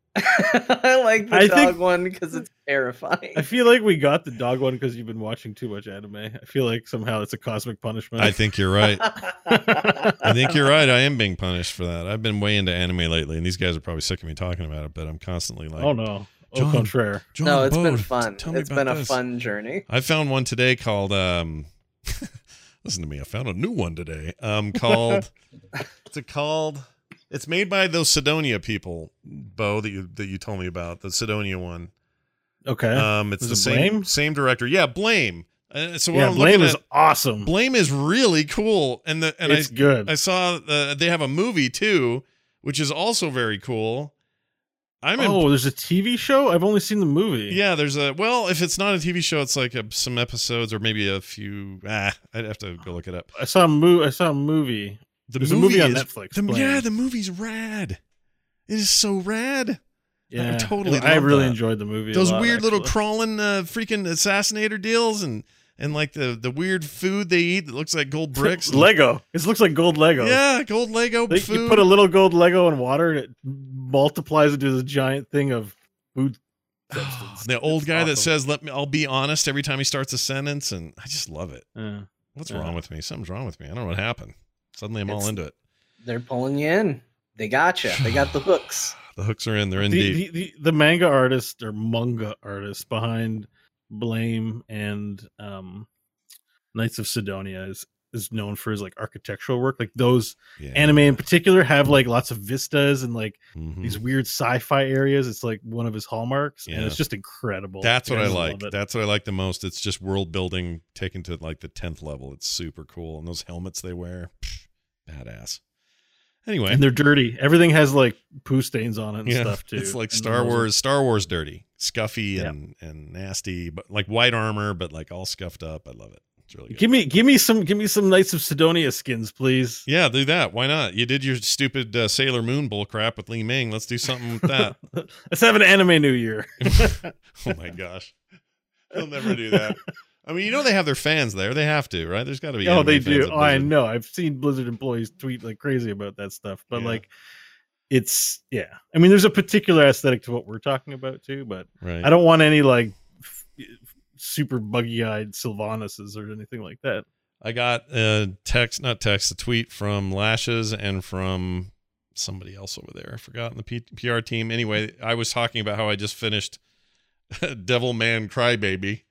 I like the dog one because it's terrifying. I feel like we got the dog one because you've been watching too much anime. I feel like somehow it's a cosmic punishment. I think you're right. I think you're right. I am being punished for that. I've been way into anime lately, and these guys are probably sick of me talking about it, but I'm constantly like, oh no. John, Au contraire. John No, it's been Bode, fun. tell me It's about been a this. fun journey. I found one today called listen to me, I found a new one today. Called what's it called? It's made by those Sidonia people, Bo, that you told me about, the Sidonia one. Okay. It's Is the it same Blame? same director. Yeah, Blame. So what Yeah, I'm Blame looking is at, awesome. Blame is really cool, and It's good. I saw they have a movie too, which is also very cool. There's a TV show? I've only seen the movie. Yeah, there's if it's not a TV show, it's like some episodes or maybe a few. I'd have to go look it up. I saw a movie. There's a movie on Netflix. Blame. The movie's rad. It is so rad. Yeah, I I really that. enjoyed the movie. Those a lot, weird little actually. crawling freaking assassinator deals and like the weird food they eat that looks like gold bricks. Lego. It looks like gold Lego. Yeah, gold Lego food. You put a little gold Lego in water and it multiplies into this giant thing of food substance. The old It's guy that awesome. says I'll be honest every time he starts a sentence, and I just love it. Yeah. What's Yeah. wrong with me? Something's wrong with me. I don't know what happened. Suddenly I'm all It's- into it. They're pulling you in. They got you. They got the hooks. The hooks are in. They're in deep. The manga artist or manga artist behind Blame and Knights of Sidonia is known for his like architectural work. Like those Yeah. anime in particular have like lots of vistas and like Mhm. these weird sci-fi areas. It's like one of his hallmarks, and Yeah. it's just incredible. That's what I Guys like. love it. That's what I like the most. It's just world building taken to like the 10th level. It's super cool. And those helmets they wear, badass. Anyway, And they're dirty. Everything has like poo stains on it and yeah, stuff too. it's like And Star those- Wars dirty, scuffy Yeah. and nasty, but like white armor, but like all scuffed up. I love it. It's really good. Give me some Knights of Sidonia skins, please. Yeah, do that. Why not? You did your stupid Sailor Moon bull crap with Li Ming. Let's do something with that. Let's have an anime New Year. Oh my gosh. They'll never do that. I mean, they have their fans there. They have to, right? There's got to be. Oh, they anime fans do. at Oh, I Blizzard. know. I've seen Blizzard employees tweet like crazy about that stuff. But Yeah. like, it's I mean, there's a particular aesthetic to what we're talking about too. But Right. I don't want any like super buggy-eyed Sylvanuses or anything like that. I got a tweet from Lashes and from somebody else over there. I forgot in the PR team. Anyway, I was talking about how I just finished Devilman Crybaby,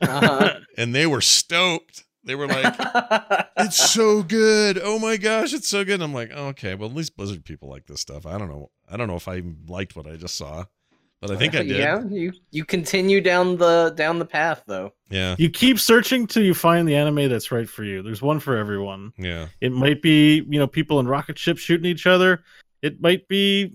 and they were stoked. They were like, "It's so good! Oh my gosh, it's so good!" And I'm like, oh, "Okay, well, at least Blizzard people like this stuff." I don't know if I even liked what I just saw, but I think I did. Yeah, you continue down the path though. Yeah, You keep searching till you find the anime that's right for you. There's one for everyone. yeah. It might be, people in rocket ships shooting each other. It might be,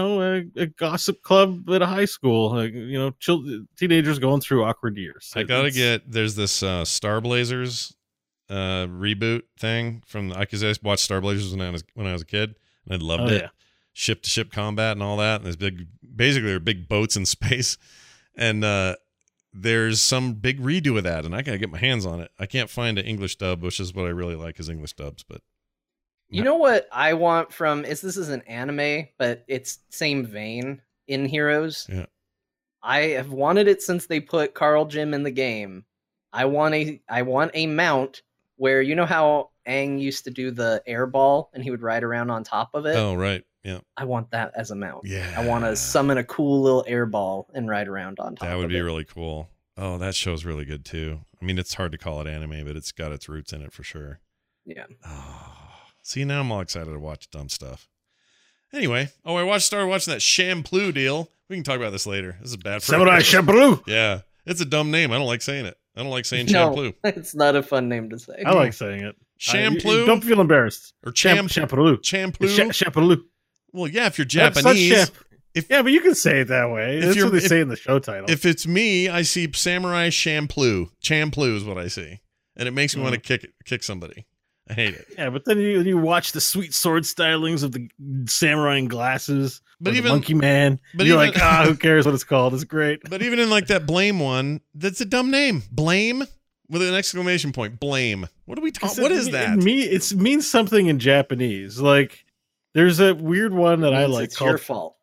a gossip club at a high school. Teenagers going through awkward years. There's this Star Blazers reboot thing from because I watched Star Blazers when I was a kid, and I loved it. Yeah. Ship to ship combat and all that. And there's basically they're big boats in space, and there's some big redo of that, and I gotta get my hands on it. I can't find an English dub, which is what I really like is English dubs, but. You know what I want from this is an anime, but it's same vein in Heroes. Yeah. I have wanted it since they put Carl Jim in the game. I want a mount where you know how Aang used to do the air ball and he would ride around on top of it. Oh right, yeah. I want that as a mount. Yeah. I want to summon a cool little air ball and ride around on top. That would of be it. really cool. Oh, that show's really good too. I mean, it's hard to call it anime, but it's got its roots in it for sure. Yeah. Oh, see, now I'm all excited to watch dumb stuff. Anyway, I started watching that Shampoo deal. We can talk about this later. This is bad for Samurai Champloo. Yeah, it's a dumb name. I don't like saying it. I don't like saying No, Shampoo. it's not a fun name to say. I like saying it. Shampoo Don't feel embarrassed. or Champloo. Shampoo. Champloo. Well, yeah, if you're That's such Japanese. yeah, but you can say it that way. That's what they say in the show title. If it's me, I see Samurai Shampoo. Champloo is what I see, and it makes me want to kick somebody. I hate it. Yeah, but then you watch the sweet sword stylings of the samurai in glasses, But or the even- Monkey Man. but You're even- like, who cares what it's called? It's great. But even in like that Blame one, that's a dumb name. Blame with an exclamation point. Blame. What are we talking? What is that? It means something in Japanese. Like, there's a weird one that I like It's called. your fault.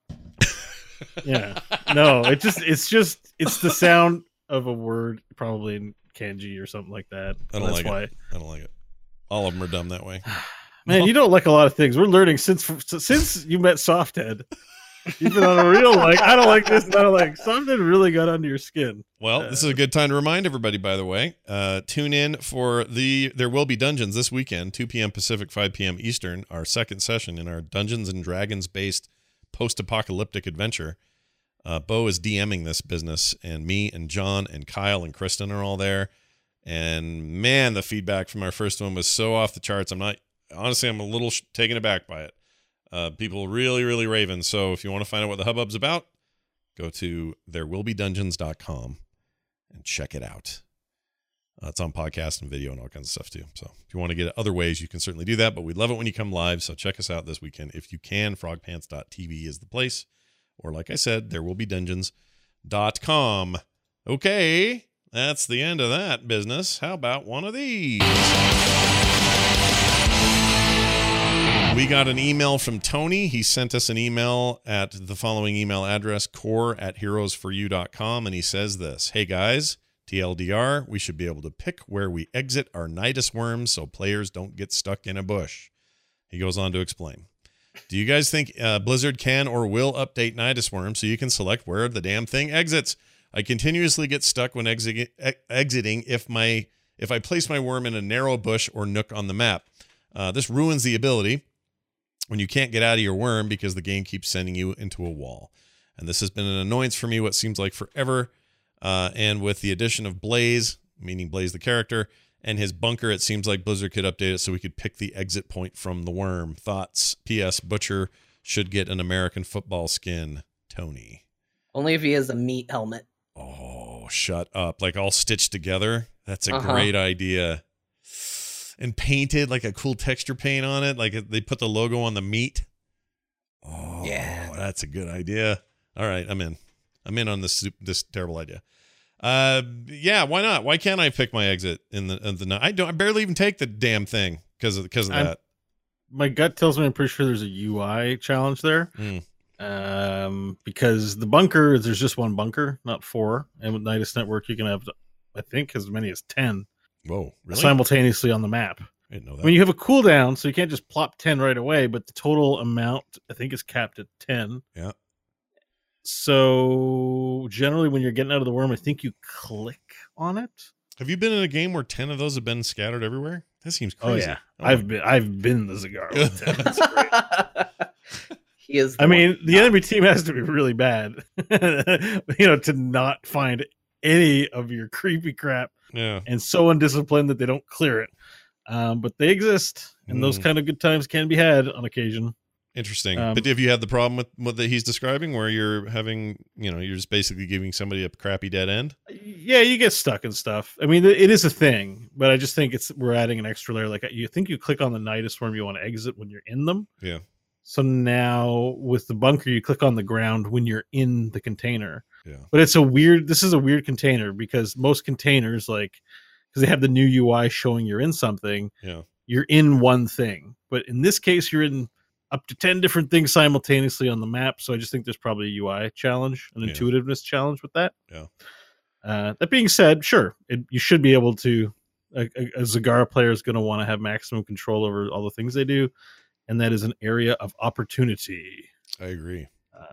Yeah, no, it's the sound of a word, probably in kanji or something like that. I don't That's like why. it. I don't like it. All of them are dumb that way. Man, you don't like a lot of things. We're learning since you met Softhead. You've been on a real I don't like this and I don't like Softhead really got under your skin. Well, this is a good time to remind everybody, by the way, tune in for There Will Be Dungeons this weekend, 2 p.m. Pacific, 5 p.m. Eastern, our second session in our Dungeons and Dragons-based post-apocalyptic adventure. Bo is DMing this business, and me and John and Kyle and Kristen are all there. And man, the feedback from our first one was so off the charts. I'm a little taken aback by it. People really, really raving. So if you want to find out what the hubbub's about, go to therewillbedungeons.com and check it out. It's on podcast and video and all kinds of stuff too. So if you want to get it other ways, you can certainly do that. But we'd love it when you come live. So check us out this weekend if you can. Frogpants.tv is the place. Or like I said, therewillbedungeons.com. Okay, that's the end of that business. How about one of these? We got an email from Tony. He sent us an email at the following email address, core@heroesforyou.com, and he says this: Hey guys, TLDR, we should be able to pick where we exit our Nidus worms so players don't get stuck in a bush. He goes on to explain. Do you guys think Blizzard can or will update Nidus worms so you can select where the damn thing exits? I continuously get stuck when exiting if I place my worm in a narrow bush or nook on the map. This ruins the ability when you can't get out of your worm because the game keeps sending you into a wall. And this has been an annoyance for me what seems like forever. And with the addition of Blaze, meaning Blaze the character, and his bunker, it seems like Blizzard could update it so we could pick the exit point from the worm. Thoughts? P.S. Butcher should get an American football skin. Tony. Only if he has a meat helmet. Oh, shut up. Like all stitched together? That's a great idea. And painted like a cool texture paint on it. Like they put the logo on the meat. Oh, yeah. That's a good idea. All right, I'm in. I'm in on this terrible idea. Yeah, why not? Why can't I pick my exit in the night? I barely even take the damn thing because of that. My gut tells me I'm pretty sure there's a UI challenge there. Because the bunker, there's just one bunker, not 4. And with Nidus Network, you can have, I think, as many as 10 Whoa, really? simultaneously on the map. I didn't know that. I mean, you have a cooldown, so you can't just plop 10 right away, but the total amount, I think, is capped at 10. Yeah. So generally, when you're getting out of the worm, I think you click on it. Have you been in a game where 10 of those have been scattered everywhere? That seems crazy. Oh yeah, I've been the Zagara with 10. That's great. He is. I mean, the enemy team has to be really bad, to not find any of your creepy crap, Yeah. and so undisciplined that they don't clear it. But they exist, and those kind of good times can be had on occasion. Interesting. But have you had the problem with what that he's describing, where you're having, you're just basically giving somebody a crappy dead end? Yeah, you get stuck and stuff. I mean, it is a thing, but I just think we're adding an extra layer. Like, you think you click on the Nidus worm, you want to exit when you're in them. Yeah. So now with the bunker, you click on the ground when you're in the container. Yeah. But this is a weird container because most containers, because they have the new UI showing you're in something, Yeah. you're in one thing. But in this case, you're in up to 10 different things simultaneously on the map. So I just think there's probably a UI challenge, an intuitiveness challenge with that. Yeah. That being said, sure, you should be able to. A Zagara player is going to want to have maximum control over all the things they do, and that is an area of opportunity. I agree.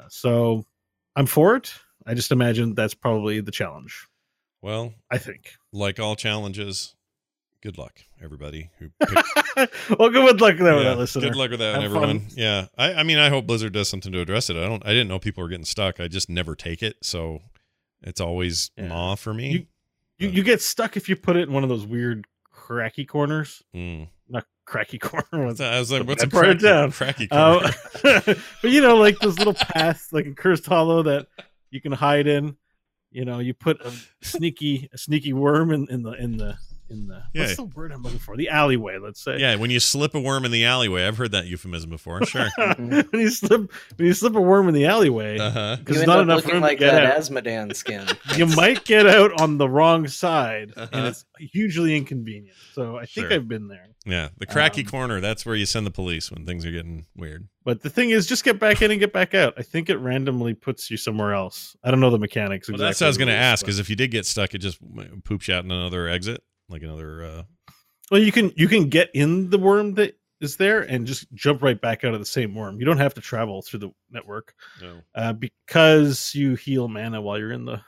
So I'm for it. I just imagine that's probably the challenge. Well, I think. Like all challenges, good luck, everybody who Well, good luck with that, listener. Good luck with that, Have everyone. fun. Yeah, I mean, I hope Blizzard does something to address it. I didn't know people were getting stuck. I just never take it, so it's always maw for me. You get stuck if you put it in one of those weird cracky corners. Not cracky corner. I was like, what's a part of cracky corner? But like those little paths, like in Cursed Hollow, that you can hide in. You put a sneaky worm in the what's the word I'm looking for? The alleyway, let's say. Yeah, when you slip a worm in the alleyway. I've heard that euphemism before. Sure. when you slip a worm in the alleyway, you end up looking like that Asmodan skin. You might get out on the wrong side, and it's hugely inconvenient. So I think I've been there. Yeah, the cracky corner. That's where you send the police when things are getting weird. But the thing is, just get back in and get back out. I think it randomly puts you somewhere else. I don't know the mechanics exactly. Well, that's what I was going to ask, because if you did get stuck, it just poops you out in another exit. Like another Well, you can get in the worm that is there and just jump right back out of the same worm. You don't have to travel through the network. No. Because you heal mana while you're in the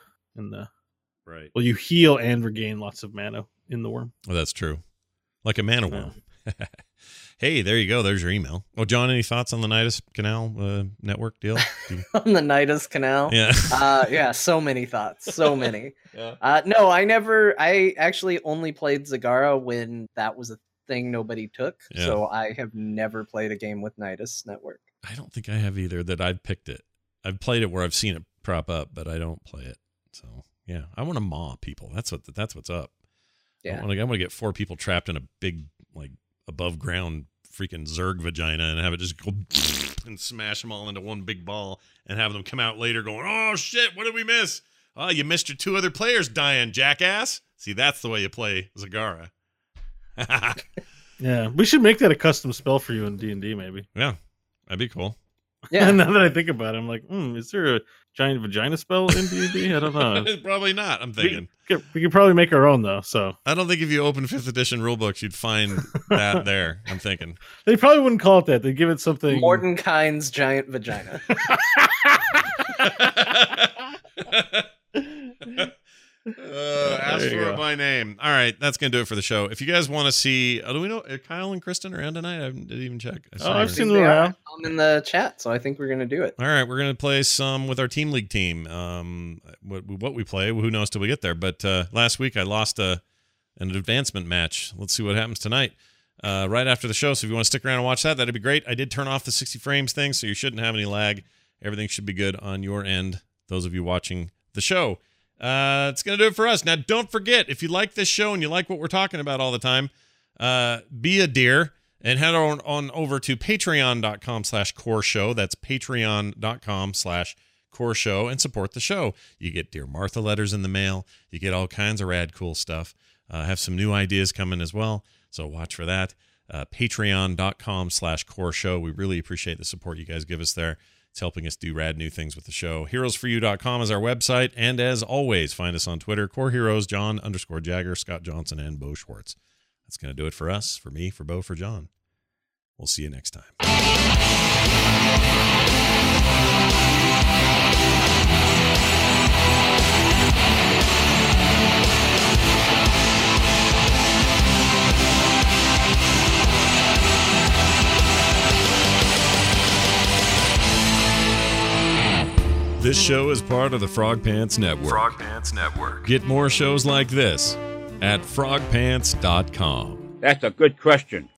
right. Well, you heal and regain lots of mana in the worm. Well, that's true. Like a mana worm. Hey, there you go. There's your email. Oh, John, any thoughts on the Nidus Canal network deal? On the Nidus Canal? Yeah. Yeah, so many thoughts. So many. Yeah. No, I actually only played Zagara when that was a thing nobody took. Yeah. So I have never played a game with Nidus Network. I don't think I have either, that I've picked it. I've played it where I've seen it prop up, but I don't play it. So, yeah. I want to maw people. That's what's up. Yeah. I want to get 4 people trapped in a big, above ground freaking Zerg vagina and have it just go and smash them all into one big ball and have them come out later going, oh shit, what did we miss? Oh, you missed your 2 other players dying, jackass. See, that's the way you play Zagara. Yeah, we should make that a custom spell for you in D&D, maybe. Yeah, that'd be cool. Yeah. Now that I think about it, I'm like, is there a giant vagina spell in D&D? I don't know. Probably not, I'm thinking. We could probably make our own, though. So I don't think if you open 5th edition rulebooks, you'd find that there, I'm thinking. They probably wouldn't call it that. They'd give it something... Mordenkainen's giant vagina. Ask for it by name. All right, that's gonna do it for the show. If you guys want to see, do we know Kyle and Kristen around tonight? I didn't even check. I've seen them around. I'm in the chat, so I think we're gonna do it. All right, we're gonna play some with our team league team. What we play, who knows till we get there? But last week I lost an advancement match. Let's see what happens tonight. Right after the show. So if you want to stick around and watch that, that'd be great. I did turn off the 60 frames thing, so you shouldn't have any lag. Everything should be good on your end. Those of you watching the show. It's going to do it for us. Now, don't forget, if you like this show and you like what we're talking about all the time, be a dear and head on over to patreon.com/core show. That's patreon.com/core Core Show and support the show. You get Dear Martha letters in the mail. You get all kinds of rad, cool stuff. Have some new ideas coming as well, so watch for that. Patreon.com/Core Show. We really appreciate the support you guys give us there. It's helping us do rad new things with the show. HeroesForYou.com is our website. And as always, find us on Twitter, Core Heroes, John_Jagger, Scott Johnson, and Bo Schwartz. That's going to do it for us, for me, for Bo, for John. We'll see you next time. This show is part of the Frog Pants Network. Frog Pants Network. Get more shows like this at frogpants.com. That's a good question.